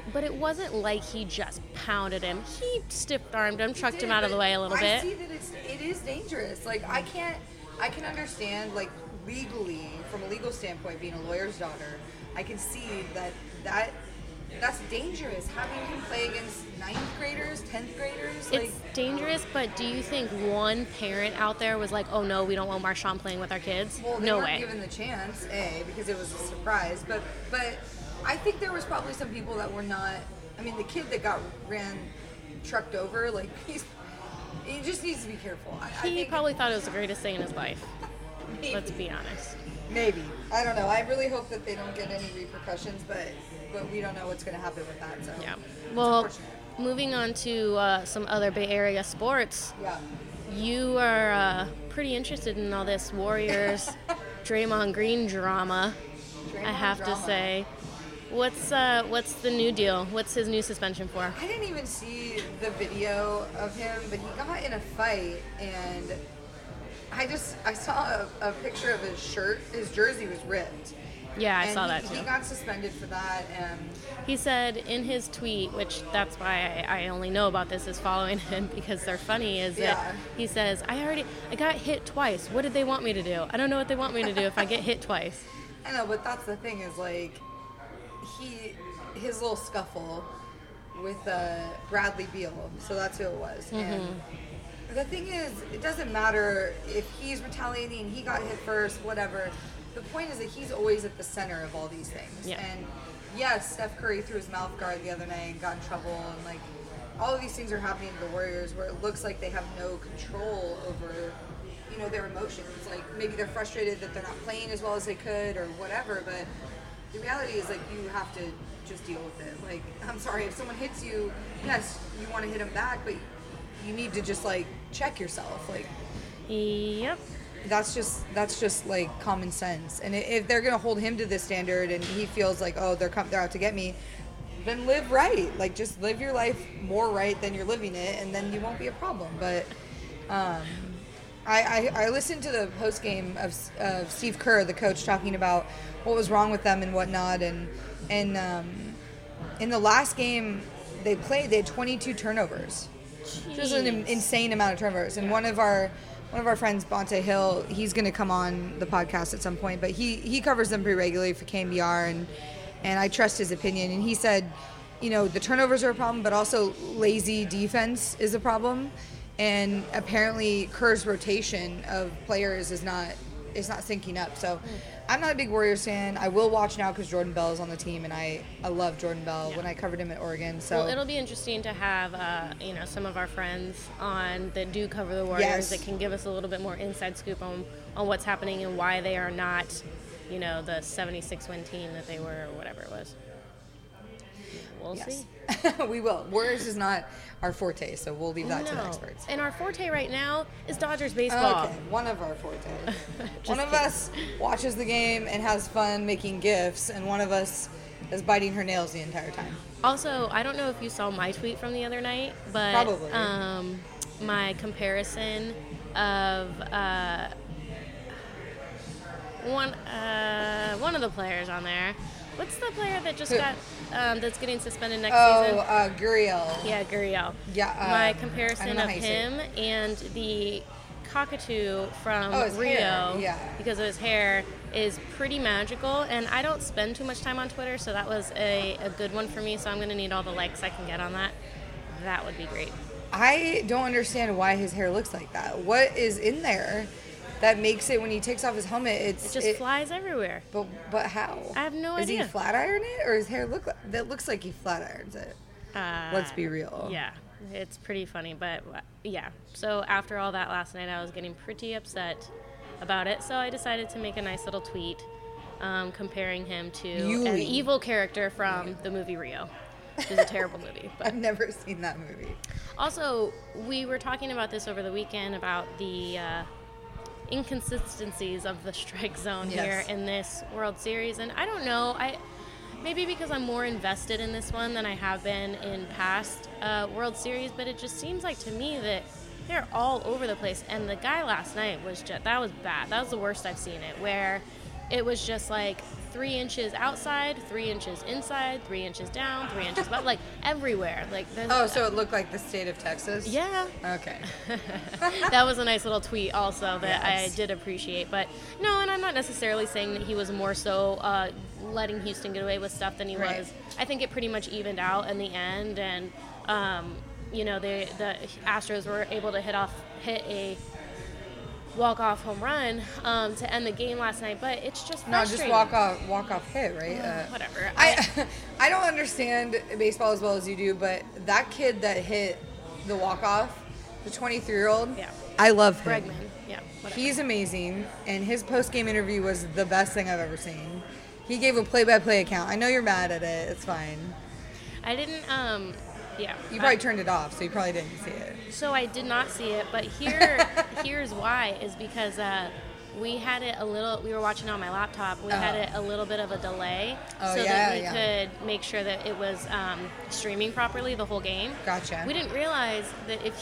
he just pounded him. He stiff-armed him, trucked him out of the way a little bit. I see that it is dangerous. Like, I can understand, like, legally, from a legal standpoint, being a lawyer's daughter, I can see that's dangerous. Having him play against 9th graders, 10th graders. It's dangerous, but do you think one parent out there was like, oh no, we don't want Marshawn playing with our kids? Well, they no weren't way. given the chance, because it was a surprise. But I think there was probably some people that were not. I mean, the kid that got trucked over, like, he just needs to be careful. He think probably thought it was the greatest thing in his life. Maybe. Let's be honest. Maybe. I don't know. I really hope that they don't get any repercussions, but we don't know what's going to happen with that. So yeah. Well, moving on to some other Bay Area sports. Yeah. You are pretty interested in all this Warriors Draymond Green drama, I have to say. What's the new deal? What's his new suspension for? I didn't even see the video of him, but he got in a fight, and I saw a picture of his shirt. His jersey was ripped. Yeah, I saw that too. He got suspended for that. He said in his tweet, which that's why I only know about this is following him because they're funny, is that he says, I got hit twice. What did they want me to do? I don't know what they want me to do if I get hit twice. I know, but that's the thing is like, his little scuffle with Bradley Beal, so that's who it was. Mm-hmm. And the thing is, it doesn't matter if he's retaliating, he got hit first, whatever. The point is that he's always at the center of all these things. Yeah. And yes, Steph Curry threw his mouth guard the other night and got in trouble, and like all of these things are happening to the Warriors where it looks like they have no control over, you know, their emotions. Like maybe they're frustrated that they're not playing as well as they could or whatever, but the reality is like you have to just deal with it. Like, I'm sorry, if someone hits you, yes, you want to hit them back, but you need to just like check yourself. Like, yep. That's just like common sense. And if they're gonna hold him to this standard, and he feels like, oh, they're out to get me, then live right. Like, just live your life more right than you're living it, and then you won't be a problem. But I listened to the post game of Steve Kerr, the coach, talking about what was wrong with them and whatnot. And in the last game they played, they had 22 turnovers. Jeez. Just an insane amount of turnovers. And one of our friends, Bonte Hill, he's going to come on the podcast at some point, but he covers them pretty regularly for KMBR, and I trust his opinion. And he said, you know, the turnovers are a problem, but also lazy defense is a problem. And apparently Kerr's rotation of players is not syncing up. So I'm not a big Warriors fan. I will watch now because Jordan Bell is on the team, and I love Jordan Bell when I covered him at Oregon. So well, it'll be interesting to have some of our friends on that do cover the Warriors that can give us a little bit more inside scoop on what's happening and why they are not, you know, the 76-win team that they were or whatever it was. We'll see. We will. Warriors is not our forte, so we'll leave that to the experts. And our forte right now is Dodgers baseball. Okay, one of our fortes. One of us watches the game and has fun making GIFs, and one of us is biting her nails the entire time. Also, I don't know if you saw my tweet from the other night, but probably. My comparison of one of the players on there. What's the player that just got that's getting suspended next season? Oh, Gurriel. Yeah, Gurriel. Yeah. My comparison of him and the cockatoo from Rio, because of his hair, is pretty magical. And I don't spend too much time on Twitter, so that was a good one for me. So I'm going to need all the likes I can get on that. That would be great. I don't understand why his hair looks like that. What is in there that makes it, when he takes off his helmet, it flies everywhere. But how? I have no idea. Is he flat iron it, or his hair looks like he flat irons it? Let's be real. Yeah, it's pretty funny, but yeah. So after all that last night, I was getting pretty upset about it. So I decided to make a nice little tweet comparing him to an evil character from the movie Rio. Which is a terrible movie. But. I've never seen that movie. Also, we were talking about this over the weekend about the inconsistencies of the strike zone here in this World Series, and I don't know, maybe because I'm more invested in this one than I have been in past World Series, but it just seems like to me that they're all over the place. And the guy last night was that was bad. That was the worst I've seen it, where it was just like 3 inches outside, 3 inches inside, 3 inches down, 3 inches above, like everywhere. Like so it looked like the state of Texas? Yeah. Okay. That was a nice little tweet also that I did appreciate. But no, and I'm not necessarily saying that he was more so letting Houston get away with stuff than he was. I think it pretty much evened out in the end, and the Astros were able to hit a walk-off home run to end the game last night, but it's just frustrating. No, just walk-off hit, right? Whatever. I don't understand baseball as well as you do, but that kid that hit the walk-off, the 23-year-old, I love him. Bregman, whatever. He's amazing, and his post-game interview was the best thing I've ever seen. He gave a play-by-play account. I know you're mad at it. It's fine. I didn't Yeah. You probably turned it off, so you probably didn't see it. So I did not see it, but here's why, is because we had it we were watching on my laptop, we had it a little bit of a delay that we could make sure that it was streaming properly the whole game. Gotcha. We didn't realize that if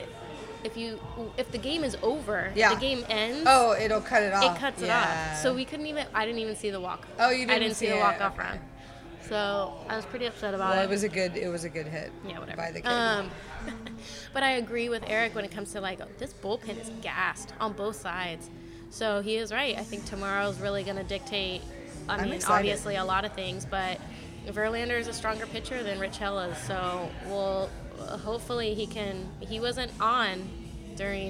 the game is over, the game ends. Oh, it'll cut it off. It cuts it off. So I didn't even see the walk. Oh, you didn't I didn't see the walk-off okay. run. So I was pretty upset about it. Well, it was a good hit. Yeah, whatever. By the kid. But I agree with Eric when it comes to this bullpen is gassed on both sides. So he is right. I think tomorrow's really going to dictate. I mean, excited. obviously a lot of things, but Verlander is a stronger pitcher than Rich Hill is. So we'll hopefully he can. He wasn't on during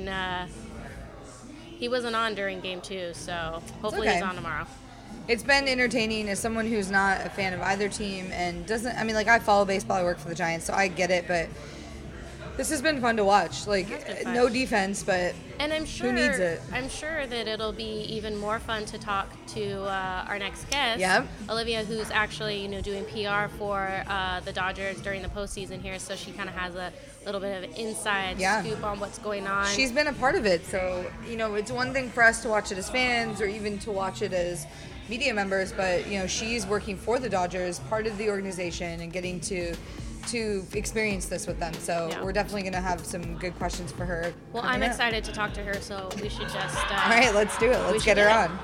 Game 2. So hopefully he's on tomorrow. It's been entertaining as someone who's not a fan of either team and doesn't. I mean, I follow baseball. I work for the Giants, so I get it, but. This has been fun to watch. No defense, but and I'm sure, who needs it? I'm sure that it'll be even more fun to talk to our next guest, Olivia, who's actually doing PR for the Dodgers during the postseason here, so she kind of has a little bit of inside scoop on what's going on. She's been a part of it, so it's one thing for us to watch it as fans or even to watch it as media members, but she's working for the Dodgers, part of the organization, and getting to experience this with them. So we're definitely going to have some good questions for her. Well, I'm excited to talk to her, so we should just... All right, let's do it. Let's get her on.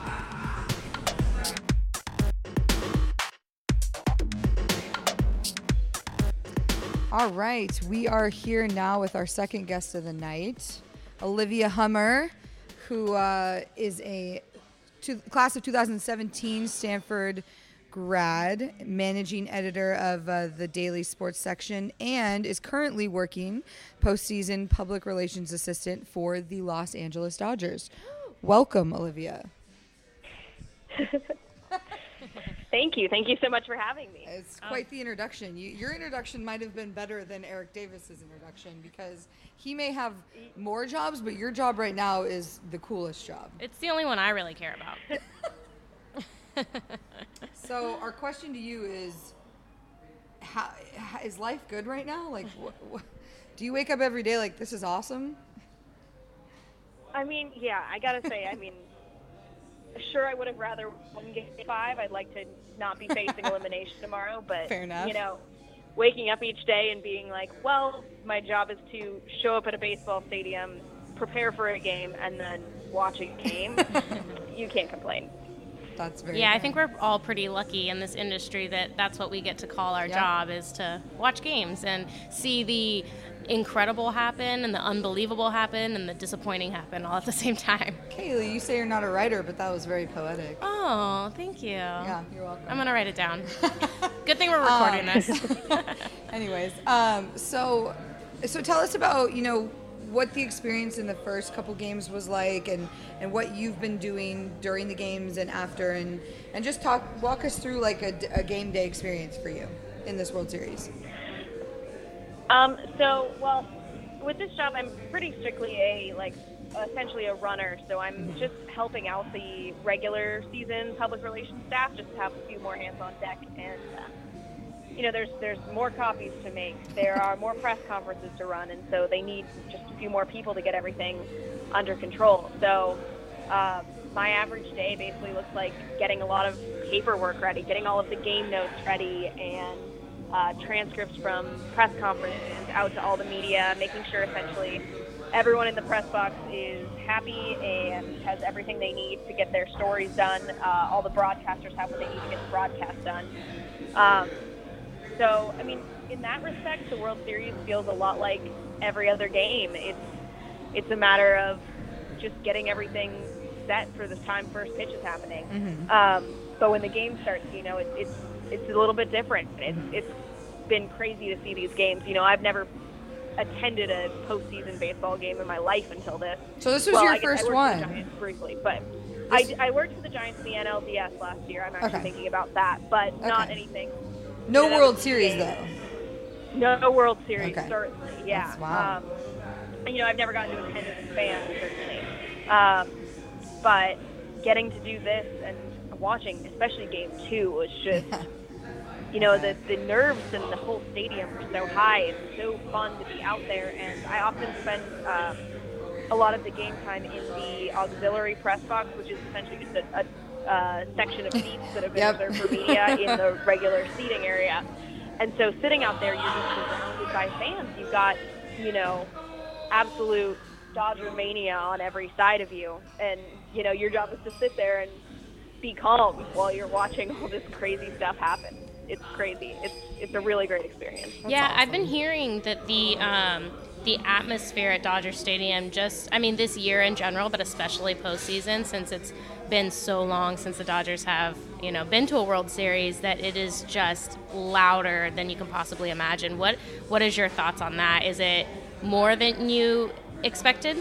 All right, we are here now with our second guest of the night, Olivia Hummer, who is a class of 2017 Stanford grad, managing editor of the Daily Sports section, and is currently working postseason public relations assistant for the Los Angeles Dodgers. Welcome, Olivia. Thank you. Thank you so much for having me. It's quite the introduction. Your introduction might have been better than Eric Davis's introduction because he may have more jobs, but your job right now is the coolest job. It's the only one I really care about. So our question to you is, how is life good right now? Do you wake up every day like, this is awesome? I mean, yeah, I gotta say, sure, I would have rather won Game 5. I'd like to not be facing elimination tomorrow, but fair enough. Waking up each day and being like, well, my job is to show up at a baseball stadium, prepare for a game, and then watch a game. You can't complain. That's very fair. I think we're all pretty lucky in this industry that's what we get to call our job, is to watch games and see the incredible happen and the unbelievable happen and the disappointing happen all at the same time. Kaylee, you say you're not a writer, but that was very poetic. Oh, thank you. Yeah, you're welcome. I'm going to write it down. Good thing we're recording this. Anyways, so tell us about, what the experience in the first couple games was like and what you've been doing during the games and after and just walk us through a game day experience for you in this World Series. Well, with this job, I'm pretty strictly essentially a runner. So I'm just helping out the regular season public relations staff, just to have a few more hands on deck. And, there's more copies to make. There are more press conferences to run. And so they need just a few more people to get everything under control. So my average day basically looks like getting a lot of paperwork ready, getting all of the game notes ready, and transcripts from press conferences out to all the media, making sure essentially everyone in the press box is happy and has everything they need to get their stories done. All the broadcasters have what they need to get the broadcast done. In that respect, the World Series feels a lot like every other game. It's a matter of just getting everything set for the time first pitch is happening. Mm-hmm. But when the game starts, it's a little bit different. It's been crazy to see these games. I've never attended a postseason baseball game in my life until this. So this was your first one? I worked for the Giants briefly, but I worked for the Giants in the NLDS last year. I'm actually thinking about that, but not anything. No World Series, though? No World Series, certainly, yeah. That's wow. I've never gotten to attend as a fan, certainly. But getting to do this and watching, especially Game 2, was just you know, the nerves in the whole stadium are so high. It's so fun to be out there, and I often spend a lot of the game time in the auxiliary press box, which is essentially just a section of seats that have been reserved for media in the regular seating area. And so sitting out there, you're just surrounded by fans. You've got, you know, absolute Dodger mania on every side of you. And, you know, your job is to sit there and be calm while you're watching all this crazy stuff happen. It's crazy. It's a really great experience. Yeah, awesome. I've been hearing that the atmosphere at Dodger Stadium this year in general, but especially postseason, since it's been so long since the Dodgers have, you know, been to a World Series, that it is just louder than you can possibly imagine. What is your thoughts on that? Is it more than you expected?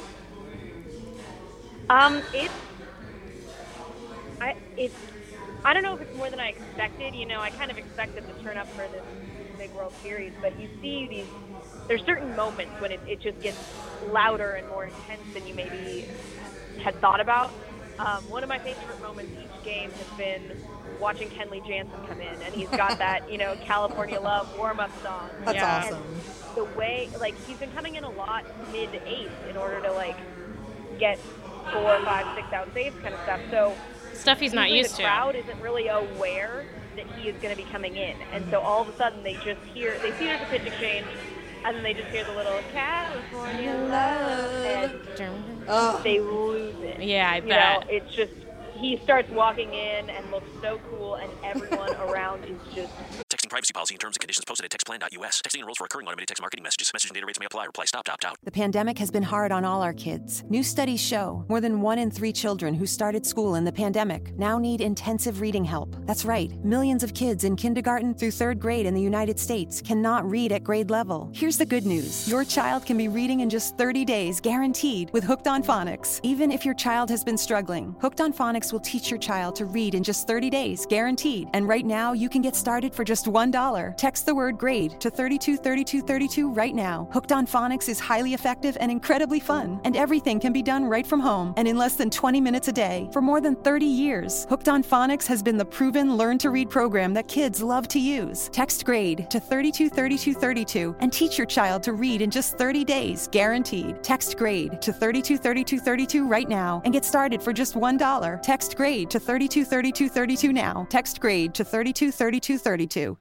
I don't know if it's more than I expected. You know, I kind of expected to turn up for this big World Series, but you see there's certain moments when it just gets louder and more intense than you maybe had thought about. One of my favorite moments each game has been watching Kenley Jansen come in, and he's got that, you know, California Love warm-up song. That's awesome. And the way, like, he's been coming in a lot mid-8th in order to, like, get 4, 5, 6 out saves kind of stuff. So stuff he's not used to. The crowd isn't really aware that he is going to be coming in, and so all of a sudden they see there's a pitch exchange, and then they just hear the little California Love, and they lose it. Yeah, I bet. You know, it's just, he starts walking in and looks so cool, and everyone around is just... Texting privacy policy and terms and conditions posted at textplan.us. Texting enrolls for recurring automated text marketing messages. Message and data rates may apply. Reply stop, opt out. The pandemic has been hard on all our kids. New studies show more than 1 in 3 children who started school in the pandemic now need intensive reading help. That's right. Millions of kids in kindergarten through 3rd grade in the United States cannot read at grade level. Here's the good news. Your child can be reading in just 30 days, guaranteed, with Hooked on Phonics. Even if your child has been struggling, Hooked on Phonics will teach your child to read in just 30 days, guaranteed. And right now, you can get started for just $1. Text the word GRADE to 323232 right now. Hooked on Phonics is highly effective and incredibly fun, and everything can be done right from home and in less than 20 minutes a day. For more than 30 years, Hooked on Phonics has been the proven learn-to-read program that kids love to use. Text GRADE to 323232 and teach your child to read in just 30 days, guaranteed. Text GRADE to 323232 right now and get started for just $1. Text GRADE to 323232 now. Text GRADE to 323232.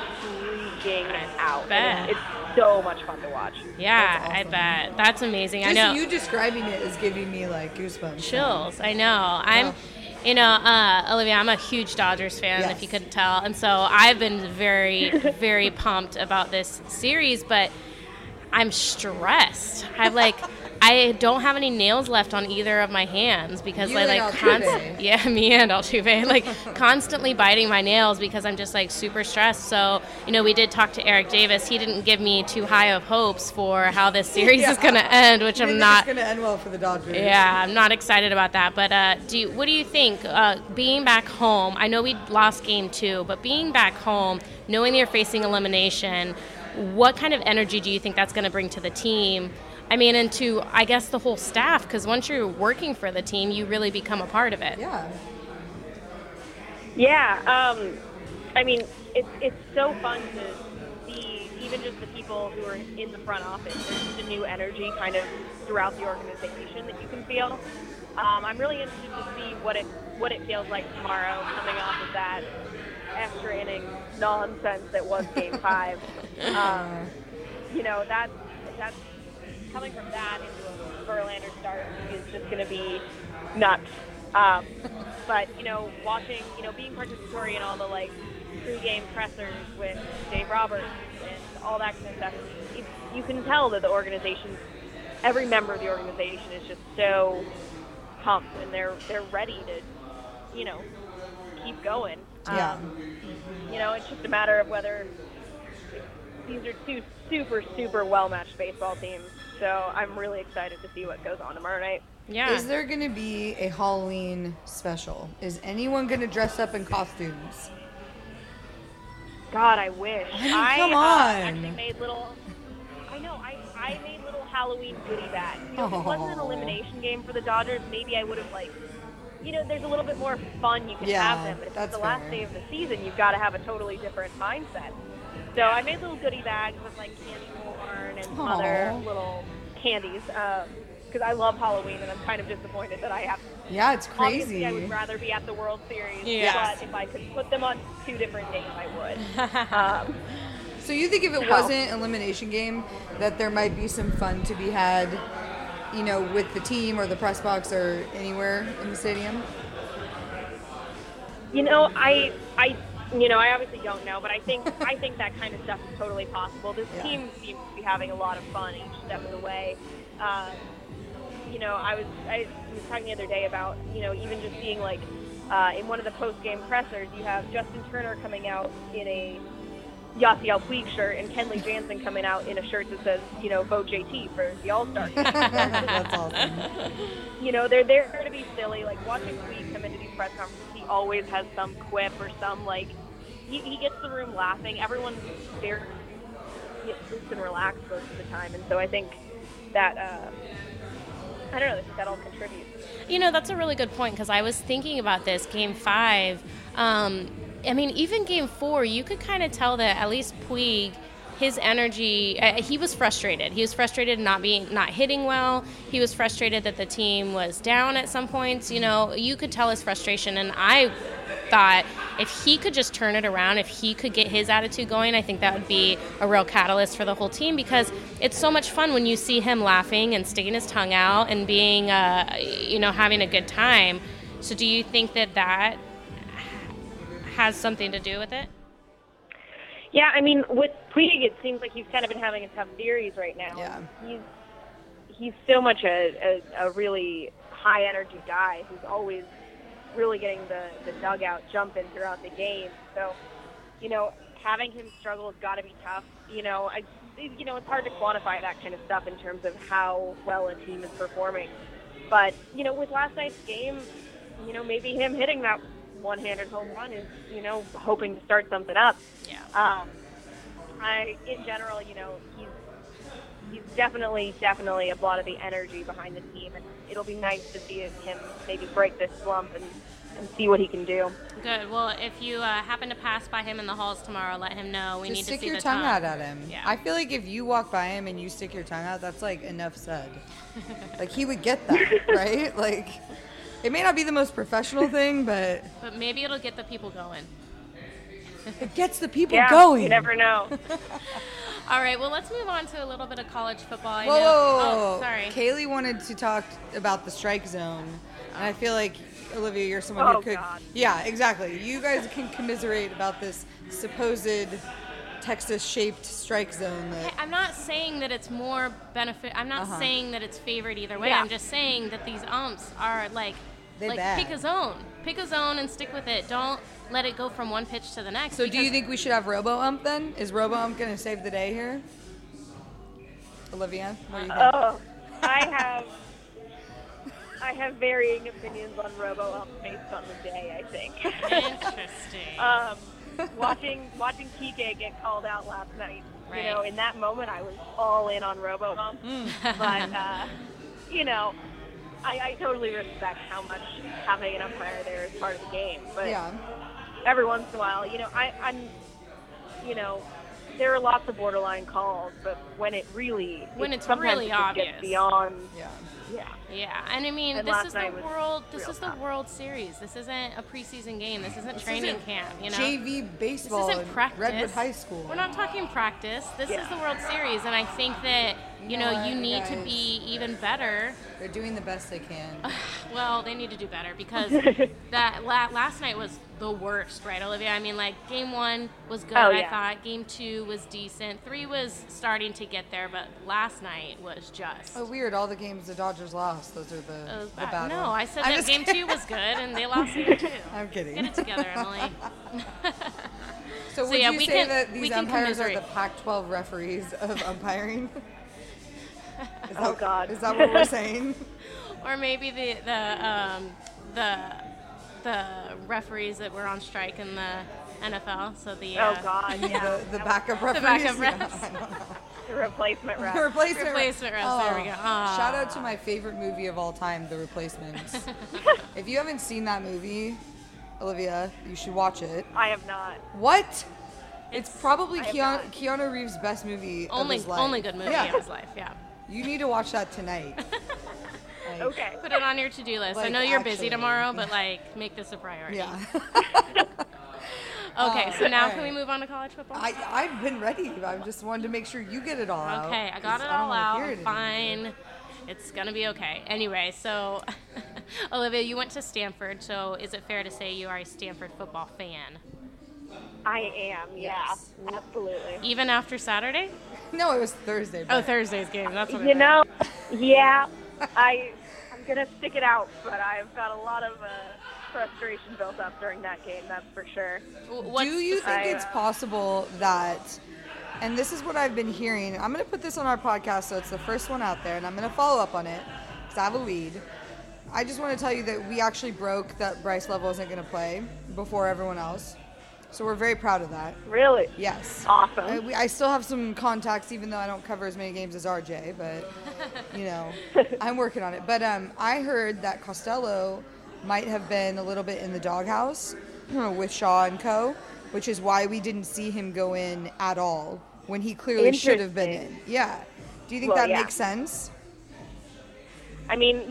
Out. It's so much fun to watch. Yeah, awesome. I bet. That's amazing. Just I know. You describing it is giving me like goosebumps. Chills. I know. I'm, you know, Olivia, I'm a huge Dodgers fan, if you couldn't tell. And so I've been very, very pumped about this series, but I'm stressed. I don't have any nails left on either of my hands because me and Altuve, constantly biting my nails because I'm just super stressed. So, you know, we did talk to Eric Davis. He didn't give me too high of hopes for how this series is going to end, which I'm not. It's going to end well for the Dodgers. Yeah, I'm not excited about that. But what do you think? Being back home, I know we lost game 2, but being back home, knowing you're facing elimination, what kind of energy do you think that's going to bring to the team? I mean, and to, I guess, the whole staff, because once you're working for the team, you really become a part of it. Yeah. I mean, it's so fun to see even just the people who are in the front office. There's just a new energy kind of throughout the organization that you can feel. I'm really interested to see what it feels like tomorrow, coming off of that extra inning nonsense that was Game 5. You know, that's coming from that into a Verlander start is just going to be nuts. But, you know, watching, you know, being participatory in all the, pre-game pressers with Dave Roberts and all that kind of stuff, you can tell that the organization, every member of the organization is just so pumped, and they're ready to, you know, keep going. You know, it's just a matter of whether these are two super, super well-matched baseball teams. So I'm really excited to see what goes on tomorrow night. Yeah. Is there going to be a Halloween special? Is anyone going to dress up in costumes? God, I wish. Come on. Actually made little. I know. I made little Halloween goodie bags. You know, if it wasn't an elimination game for the Dodgers, maybe I would have there's a little bit more fun you can have them. But if it's the last day of the season, you've got to have a totally different mindset. So I made little goodie bags with like candy corn and some other little candies because I love Halloween, and I'm kind of disappointed that I have. Yeah, it's crazy. Obviously, I would rather be at the World Series, but if I could put them on 2 different days, I would. So you think if it wasn't an elimination game, that there might be some fun to be had, with the team or the press box or anywhere in the stadium? I obviously don't know, but I think that kind of stuff is totally possible. This team seems to be having a lot of fun each step of the way. I was talking the other day about, even just seeing like in one of the post-game pressers, you have Justin Turner coming out in a Yasiel Puig shirt and Kenley Jansen coming out in a shirt that says, vote JT for the All-Star. That's awesome. They're there to be silly. Like watching Puig come into these press conferences, he always has some quip or some he gets the room laughing. Everyone's very loose and relaxed most of the time, and so I think that I don't know. I think that all contributes. That's a really good point because I was thinking about this Game 5. Even Game 4, you could kind of tell that at least Puig, his energy, he was frustrated. He was frustrated not hitting well. He was frustrated that the team was down at some points. You could tell his frustration, and I thought if he could just turn it around, if he could get his attitude going, I think that would be a real catalyst for the whole team because it's so much fun when you see him laughing and sticking his tongue out and being, having a good time. So do you think that has something to do with it? Yeah, with Puig, it seems like he's kind of been having a tough series right now. Yeah. He's so much a really high-energy guy who's always really getting the dugout jumping throughout the game. So, having him struggle has got to be tough. It's hard to quantify that kind of stuff in terms of how well a team is performing. But, with last night's game, maybe him hitting that one-handed home run is, hoping to start something up. Yeah. In general, he's definitely a lot of the energy behind the team, and it'll be nice to see him maybe break this slump and see what he can do. Good. Well, if you happen to pass by him in the halls tomorrow, let him know. We need to see the stick your tongue out at him. Yeah. I feel like if you walk by him and you stick your tongue out, that's like enough said. He would get that, right? It may not be the most professional thing, but maybe it'll get the people going. It gets the people yeah, going. You never know. All right, well, let's move on to a little bit of college football. Whoa. Oh, sorry. Kaylee wanted to talk about the strike zone, and I feel like, Olivia, you're someone who could... God. Yeah, exactly. You guys can commiserate about this supposed Texas-shaped strike zone. Hey, I'm not saying that it's more benefit. I'm not saying that it's favored either way. Yeah. I'm just saying that these umps are bad. pick a zone. Pick a zone and stick with it. Don't let it go from one pitch to the next. So do you think we should have Robo-Ump then? Is Robo-Ump going to save the day here? Olivia, what do you think? Oh, I have varying opinions on Robo-Ump based on the day, I think. Interesting. Watching TK get called out last night, right. In that moment I was all in on Robo-Ump. But, I totally respect how much having an umpire there is part of the game. But every once in a while, I'm there are lots of borderline calls, but when it's really obvious, gets beyond. Yeah, and this is the World. This is the World Series. This isn't a preseason game. This isn't training camp. JV baseball. This isn't practice. Redwood High School. We're not talking practice. This is the World Series, and I think that you need to be even better. They're doing the best they can. Well, they need to do better because that last night was the worst, right, Olivia? Game 1 was good. I thought Game 2 was decent. 3 was starting to get there, but last night was just. Oh, weird! All the games the Dodgers lost. Those are the bad No, ones. I said that Game 2 was good, and they lost Game 2. I'm kidding. Get it together, Emily. So would you say that these umpires are the Pac-12 referees of umpiring? God. Is that what we're saying? Or maybe the referees that were on strike in the NFL. So the God, yeah. the backup referees. The backup refs. Yeah, I don't know. The replacement ref. The replacement refs. There we go. Shout out to my favorite movie of all time, The Replacements. If you haven't seen that movie, Olivia, you should watch it. I have not. What? It's probably Keanu Reeves' best movie of his life. Only good movie of his life, yeah. You need to watch that tonight. Okay. Put it on your to-do list. I know you're busy tomorrow, but make this a priority. Yeah. Okay, so now can we move on to college football? I've been ready. I just wanted to make sure you get it all out. Okay, I got it all out. I'm fine. It's going to be okay. Anyway, so Olivia, you went to Stanford, so is it fair to say you are a Stanford football fan? I am, yes. Absolutely. Even after Saturday? No, it was Thursday. Oh, Thursday's game. That's what you know, yeah. I'm going to stick it out, but I've got a lot of frustration built up during that game, that's for sure. Do you think it's possible that, and this is what I've been hearing, I'm going to put this on our podcast, so it's the first one out there, and I'm going to follow up on it, because I have a lead. I just want to tell you that we actually broke that Bryce Love wasn't going to play before everyone else. So we're very proud of that. Really? Yes. Awesome. I still have some contacts, even though I don't cover as many games as RJ, but, I'm working on it. But I heard that Costello might have been a little bit in the doghouse with Shaw and co., which is why we didn't see him go in at all when he clearly should have been in. Yeah. Do you think that makes sense? I mean,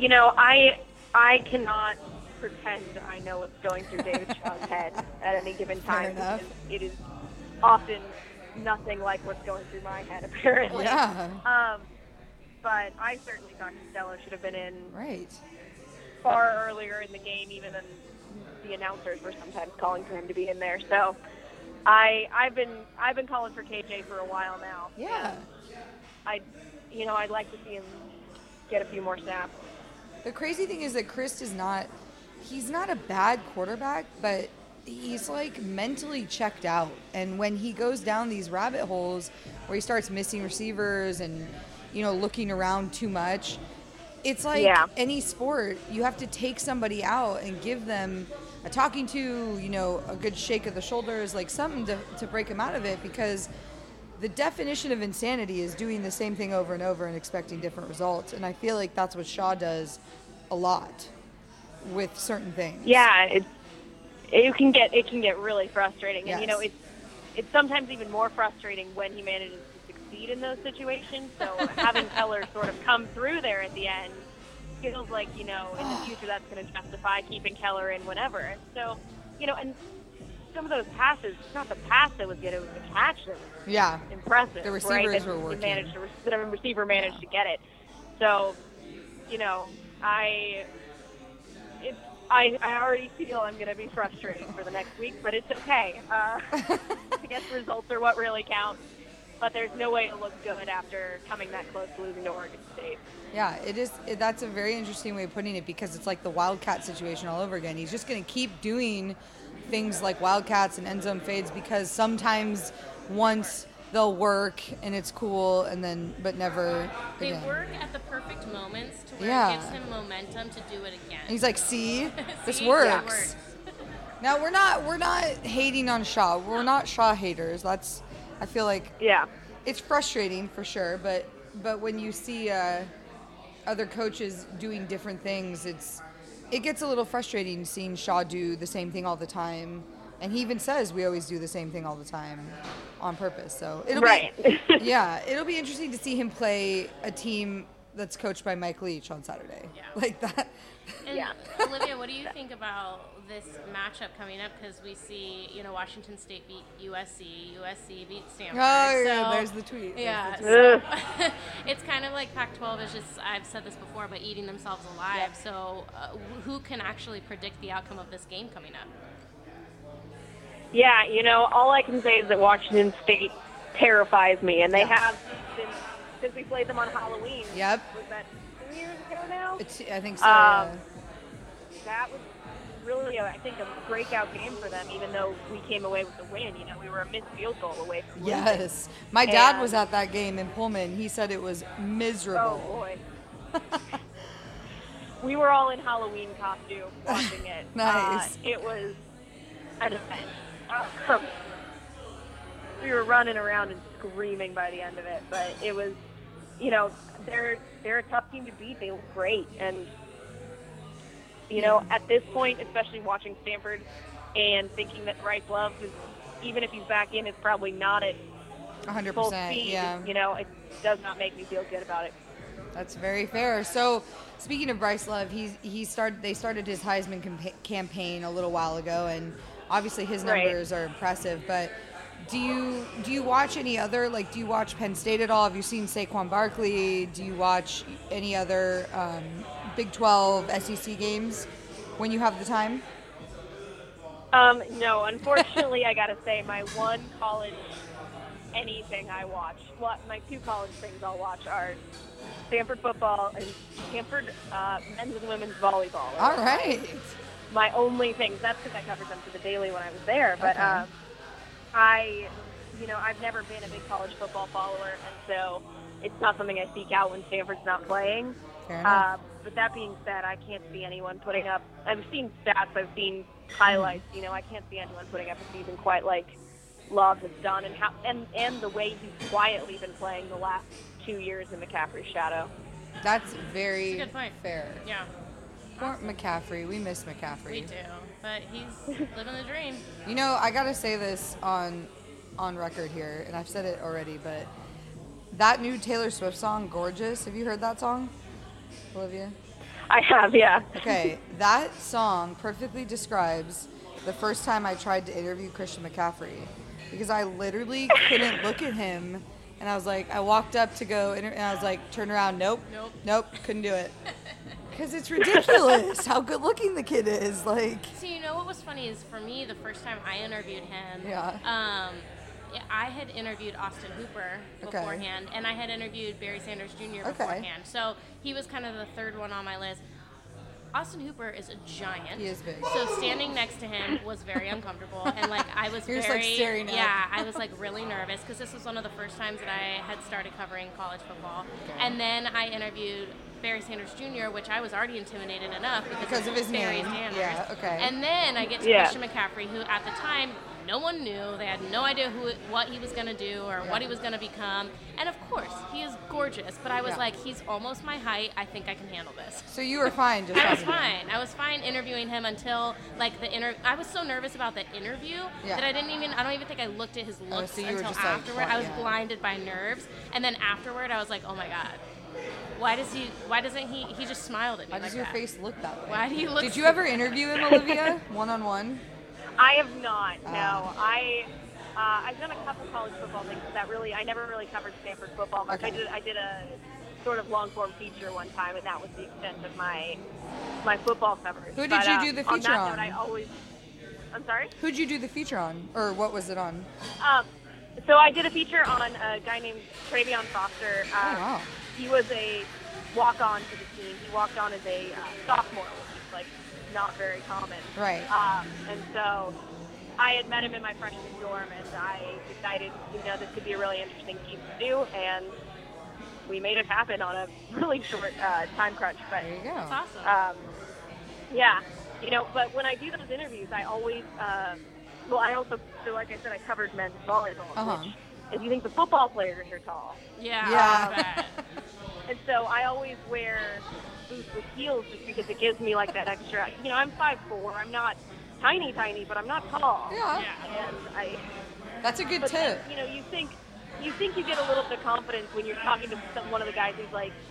I cannot pretend I know what's going through David Shaw's head at any given time. Fair enough. It is often nothing like what's going through my head, apparently. Yeah. But I certainly thought Costello should have been in. Right. Far earlier in the game, even than the announcers were sometimes calling for him to be in there. So, I've been calling for KJ for a while now. Yeah. I'd like to see him get a few more snaps. The crazy thing is that Chris he's not a bad quarterback, but he's mentally checked out. And when he goes down these rabbit holes where he starts missing receivers and looking around too much. It's like any sport, you have to take somebody out and give them a talking to, a good shake of the shoulders, something to break them out of it, because the definition of insanity is doing the same thing over and over and expecting different results. And I feel like that's what Shaw does a lot with certain things. Yeah, it can get really frustrating. Yes. And, it's sometimes even more frustrating when he manages to succeed in those situations. So having Keller sort of come through there at the end feels like, in the future that's going to justify keeping Keller in whenever. And so, and some of those passes, it's not the pass that was good, it was the catch that was impressive. The receivers were working. The receiver managed to get it. So, I already feel I'm going to be frustrated for the next week, but it's okay. I guess results are what really count. But there's no way to look good after coming that close to losing to Oregon State. Yeah, it is. That's a very interesting way of putting it, because it's like the Wildcat situation all over again. He's just going to keep doing things like Wildcats and end zone fades, because sometimes once they'll work and it's cool, and then but never again. They work at the perfect moments to where it gives him momentum to do it again. And he's like, see, this works. Yeah, it works. Now we're not hating on Shaw. We're not Shaw haters. I feel like it's frustrating for sure, but when you see other coaches doing different things, it gets a little frustrating seeing Shaw do the same thing all the time. And he even says we always do the same thing all the time on purpose. So it'll be interesting to see him play a team that's coached by Mike Leach on Saturday. Yeah. Like that. And Olivia, what do you think about this matchup coming up? Because we see, Washington State beat USC, USC beat Stanford. Oh, yeah, there's the tweet. Yeah. So it's kind of like Pac-12 is just, I've said this before, but eating themselves alive. Yeah. So who can actually predict the outcome of this game coming up? Yeah, all I can say is that Washington State terrifies me, and they have since we played them on Halloween. Yep. Was that 2 years ago now? I think so. That was really, I think, a breakout game for them, even though we came away with the win. We were a missed field goal away from winning. Yes. My dad was at that game in Pullman. He said it was miserable. Oh, boy. We were all in Halloween costume watching it. Nice. It was an event. We were running around in screaming by the end of it. But it was, you know, they're a tough team to beat. They look great. And, you know, at this point, especially watching Stanford and thinking that Bryce Love, is, even if he's back in, is probably not at 100%, full speed, you know, it does not make me feel good about it. That's very fair. So, speaking of Bryce Love, they started his Heisman campaign a little while ago, and obviously his numbers are impressive. But do you watch any other, like, do you watch Penn State at all? Have you seen Saquon Barkley? Do you watch any other Big 12 SEC games when you have the time? No, unfortunately, I gotta say, my one college anything I watch, well, my two college things I'll watch are Stanford football and Stanford men's and women's volleyball. All right. My only things. That's because I covered them for the Daily when I was there. But Okay. I've never been a big college football follower, and so it's not something I seek out when Stanford's not playing. Fair enough. But that being said, I can't see anyone putting up. I've seen stats. I've seen highlights. You know, I can't see anyone putting up a season quite like Love has done, and the way he's quietly been playing the last 2 years in McCaffrey's shadow. That's very That's a good point. fair. Yeah. Poor McCaffrey. We miss McCaffrey. We do, but he's living the dream. You know, I gotta say this on record here, and I've said it already, but that new Taylor Swift song, "Gorgeous," have you heard that song, Olivia? I have, yeah. Okay, that song perfectly describes the first time I tried to interview Christian McCaffrey, because I literally couldn't look at him, and I was like, I walked up to go, and I was like, turn around, nope, couldn't do it. Because it's ridiculous how good looking the kid is. Like, See, you know what was funny is, for me, the first time I interviewed him, Yeah. I had interviewed Austin Hooper beforehand, and I had interviewed Barry Sanders Jr. beforehand. So he was kind of the third one on my list. Austin Hooper is a giant. He is big. So standing next to him was very uncomfortable, and like I was You're very, just, like, staring up. yeah, I was like really nervous because this was one of the first times that I had started covering college football. Okay. And then I interviewed Barry Sanders Jr., which I was already intimidated enough because of his Barry name. Sanders. Yeah, okay. And then I get to Christian McCaffrey, who at the time no one knew. They had no idea what he was going to do or what he was going to become. And of course, he is gorgeous, but I was like, he's almost my height. I think I can handle this. So you were fine just I was talking to him. fine. I was fine interviewing him until like I was so nervous about the interview that I don't even think I looked at his looks so you were until just, like, afterward. I was yeah. blinded by nerves. And then afterward, I was like, oh my God. Why doesn't he just smiled at me? Why does your face look that way? Why do you look Did so you ever interview him, Olivia, one-on-one? I have not. No, I've done a couple college football things that I never really covered Stanford football much. Okay. I did a sort of long form feature one time, and that was the extent of my football coverage. Who did you do the feature on? on? That note, I'm sorry? Who'd you do the feature on, or what was it on? So I did a feature on a guy named Travion Foster. Wow. He was a walk-on to the team. He walked on as a sophomore, which is like not very common. Right. And so I had met him in my freshman dorm, and I decided, this could be a really interesting team to do, and we made it happen on a really short time crunch. But there you go. That's awesome. Yeah. But when I do those interviews, I always, so like I said, I covered men's volleyball, which, if you think the football players are tall. Yeah. And so I always wear boots with heels just because it gives me like that extra, I'm 5'4", I'm not tiny, but I'm not tall. Yeah. And That's a good tip. Then, you think you get a little bit of confidence when you're talking to one of the guys who's like,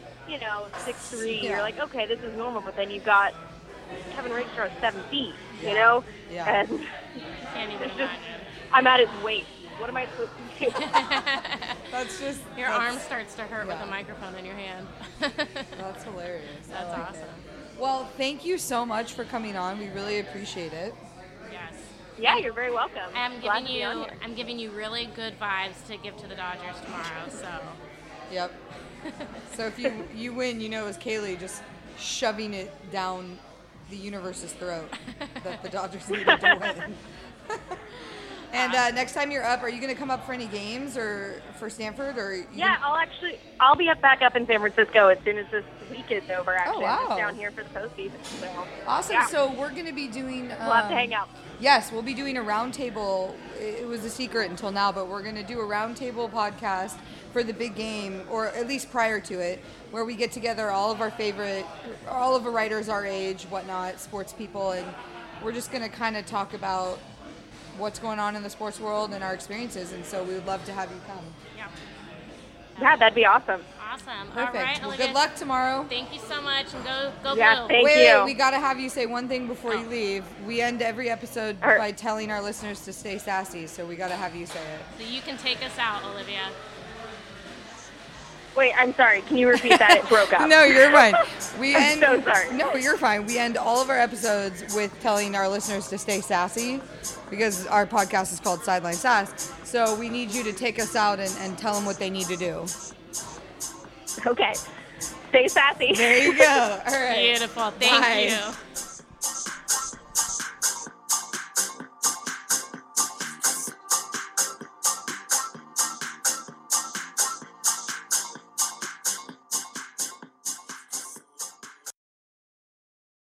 6'3", Yeah. you're like, okay, this is normal, but then you've got Kevin Rager at 7 feet, Yeah. And Can't even just, imagine. I'm at his weight. What am I supposed to do? That's just... Your arm starts to hurt with a microphone in your hand. That's hilarious. That's awesome. Well, thank you so much for coming on. We really appreciate it. Yes. Yeah, you're very welcome. I'm Glad to be on here. giving you really good vibes to give to the Dodgers tomorrow. So. Yep. So if you win, it's Kaylee just shoving it down the universe's throat that the Dodgers needed to win. And next time you're up, are you going to come up for any games or for Stanford? I'll be back up in San Francisco as soon as this week is over, actually. wow. I'm just down here for the postseason. So. Awesome. Yeah. So we're going to be doing... we'll have to hang out. Yes, we'll be doing a roundtable. It was a secret until now, but we're going to do a roundtable podcast for the big game, or at least prior to it, where we get together all of the writers our age, whatnot, sports people, and we're just going to kind of talk about what's going on in the sports world and our experiences, and so we would love to have you come. Yeah, that'd be awesome. Awesome. Perfect. All right, well, Olivia, good luck tomorrow. Thank you so much, and go Yeah, Blue. Wait, we got to have you say one thing before you leave. We end every episode by telling our listeners to stay sassy, so we got to have you say it. So you can take us out, Olivia. Wait, I'm sorry. Can you repeat that? It broke up. No, you're fine. I'm so sorry. No, you're fine. We end all of our episodes with telling our listeners to stay sassy because our podcast is called Sideline Sass. So we need you to take us out and tell them what they need to do. Okay. Stay sassy. There you go. All right. Beautiful. Thank Bye. you.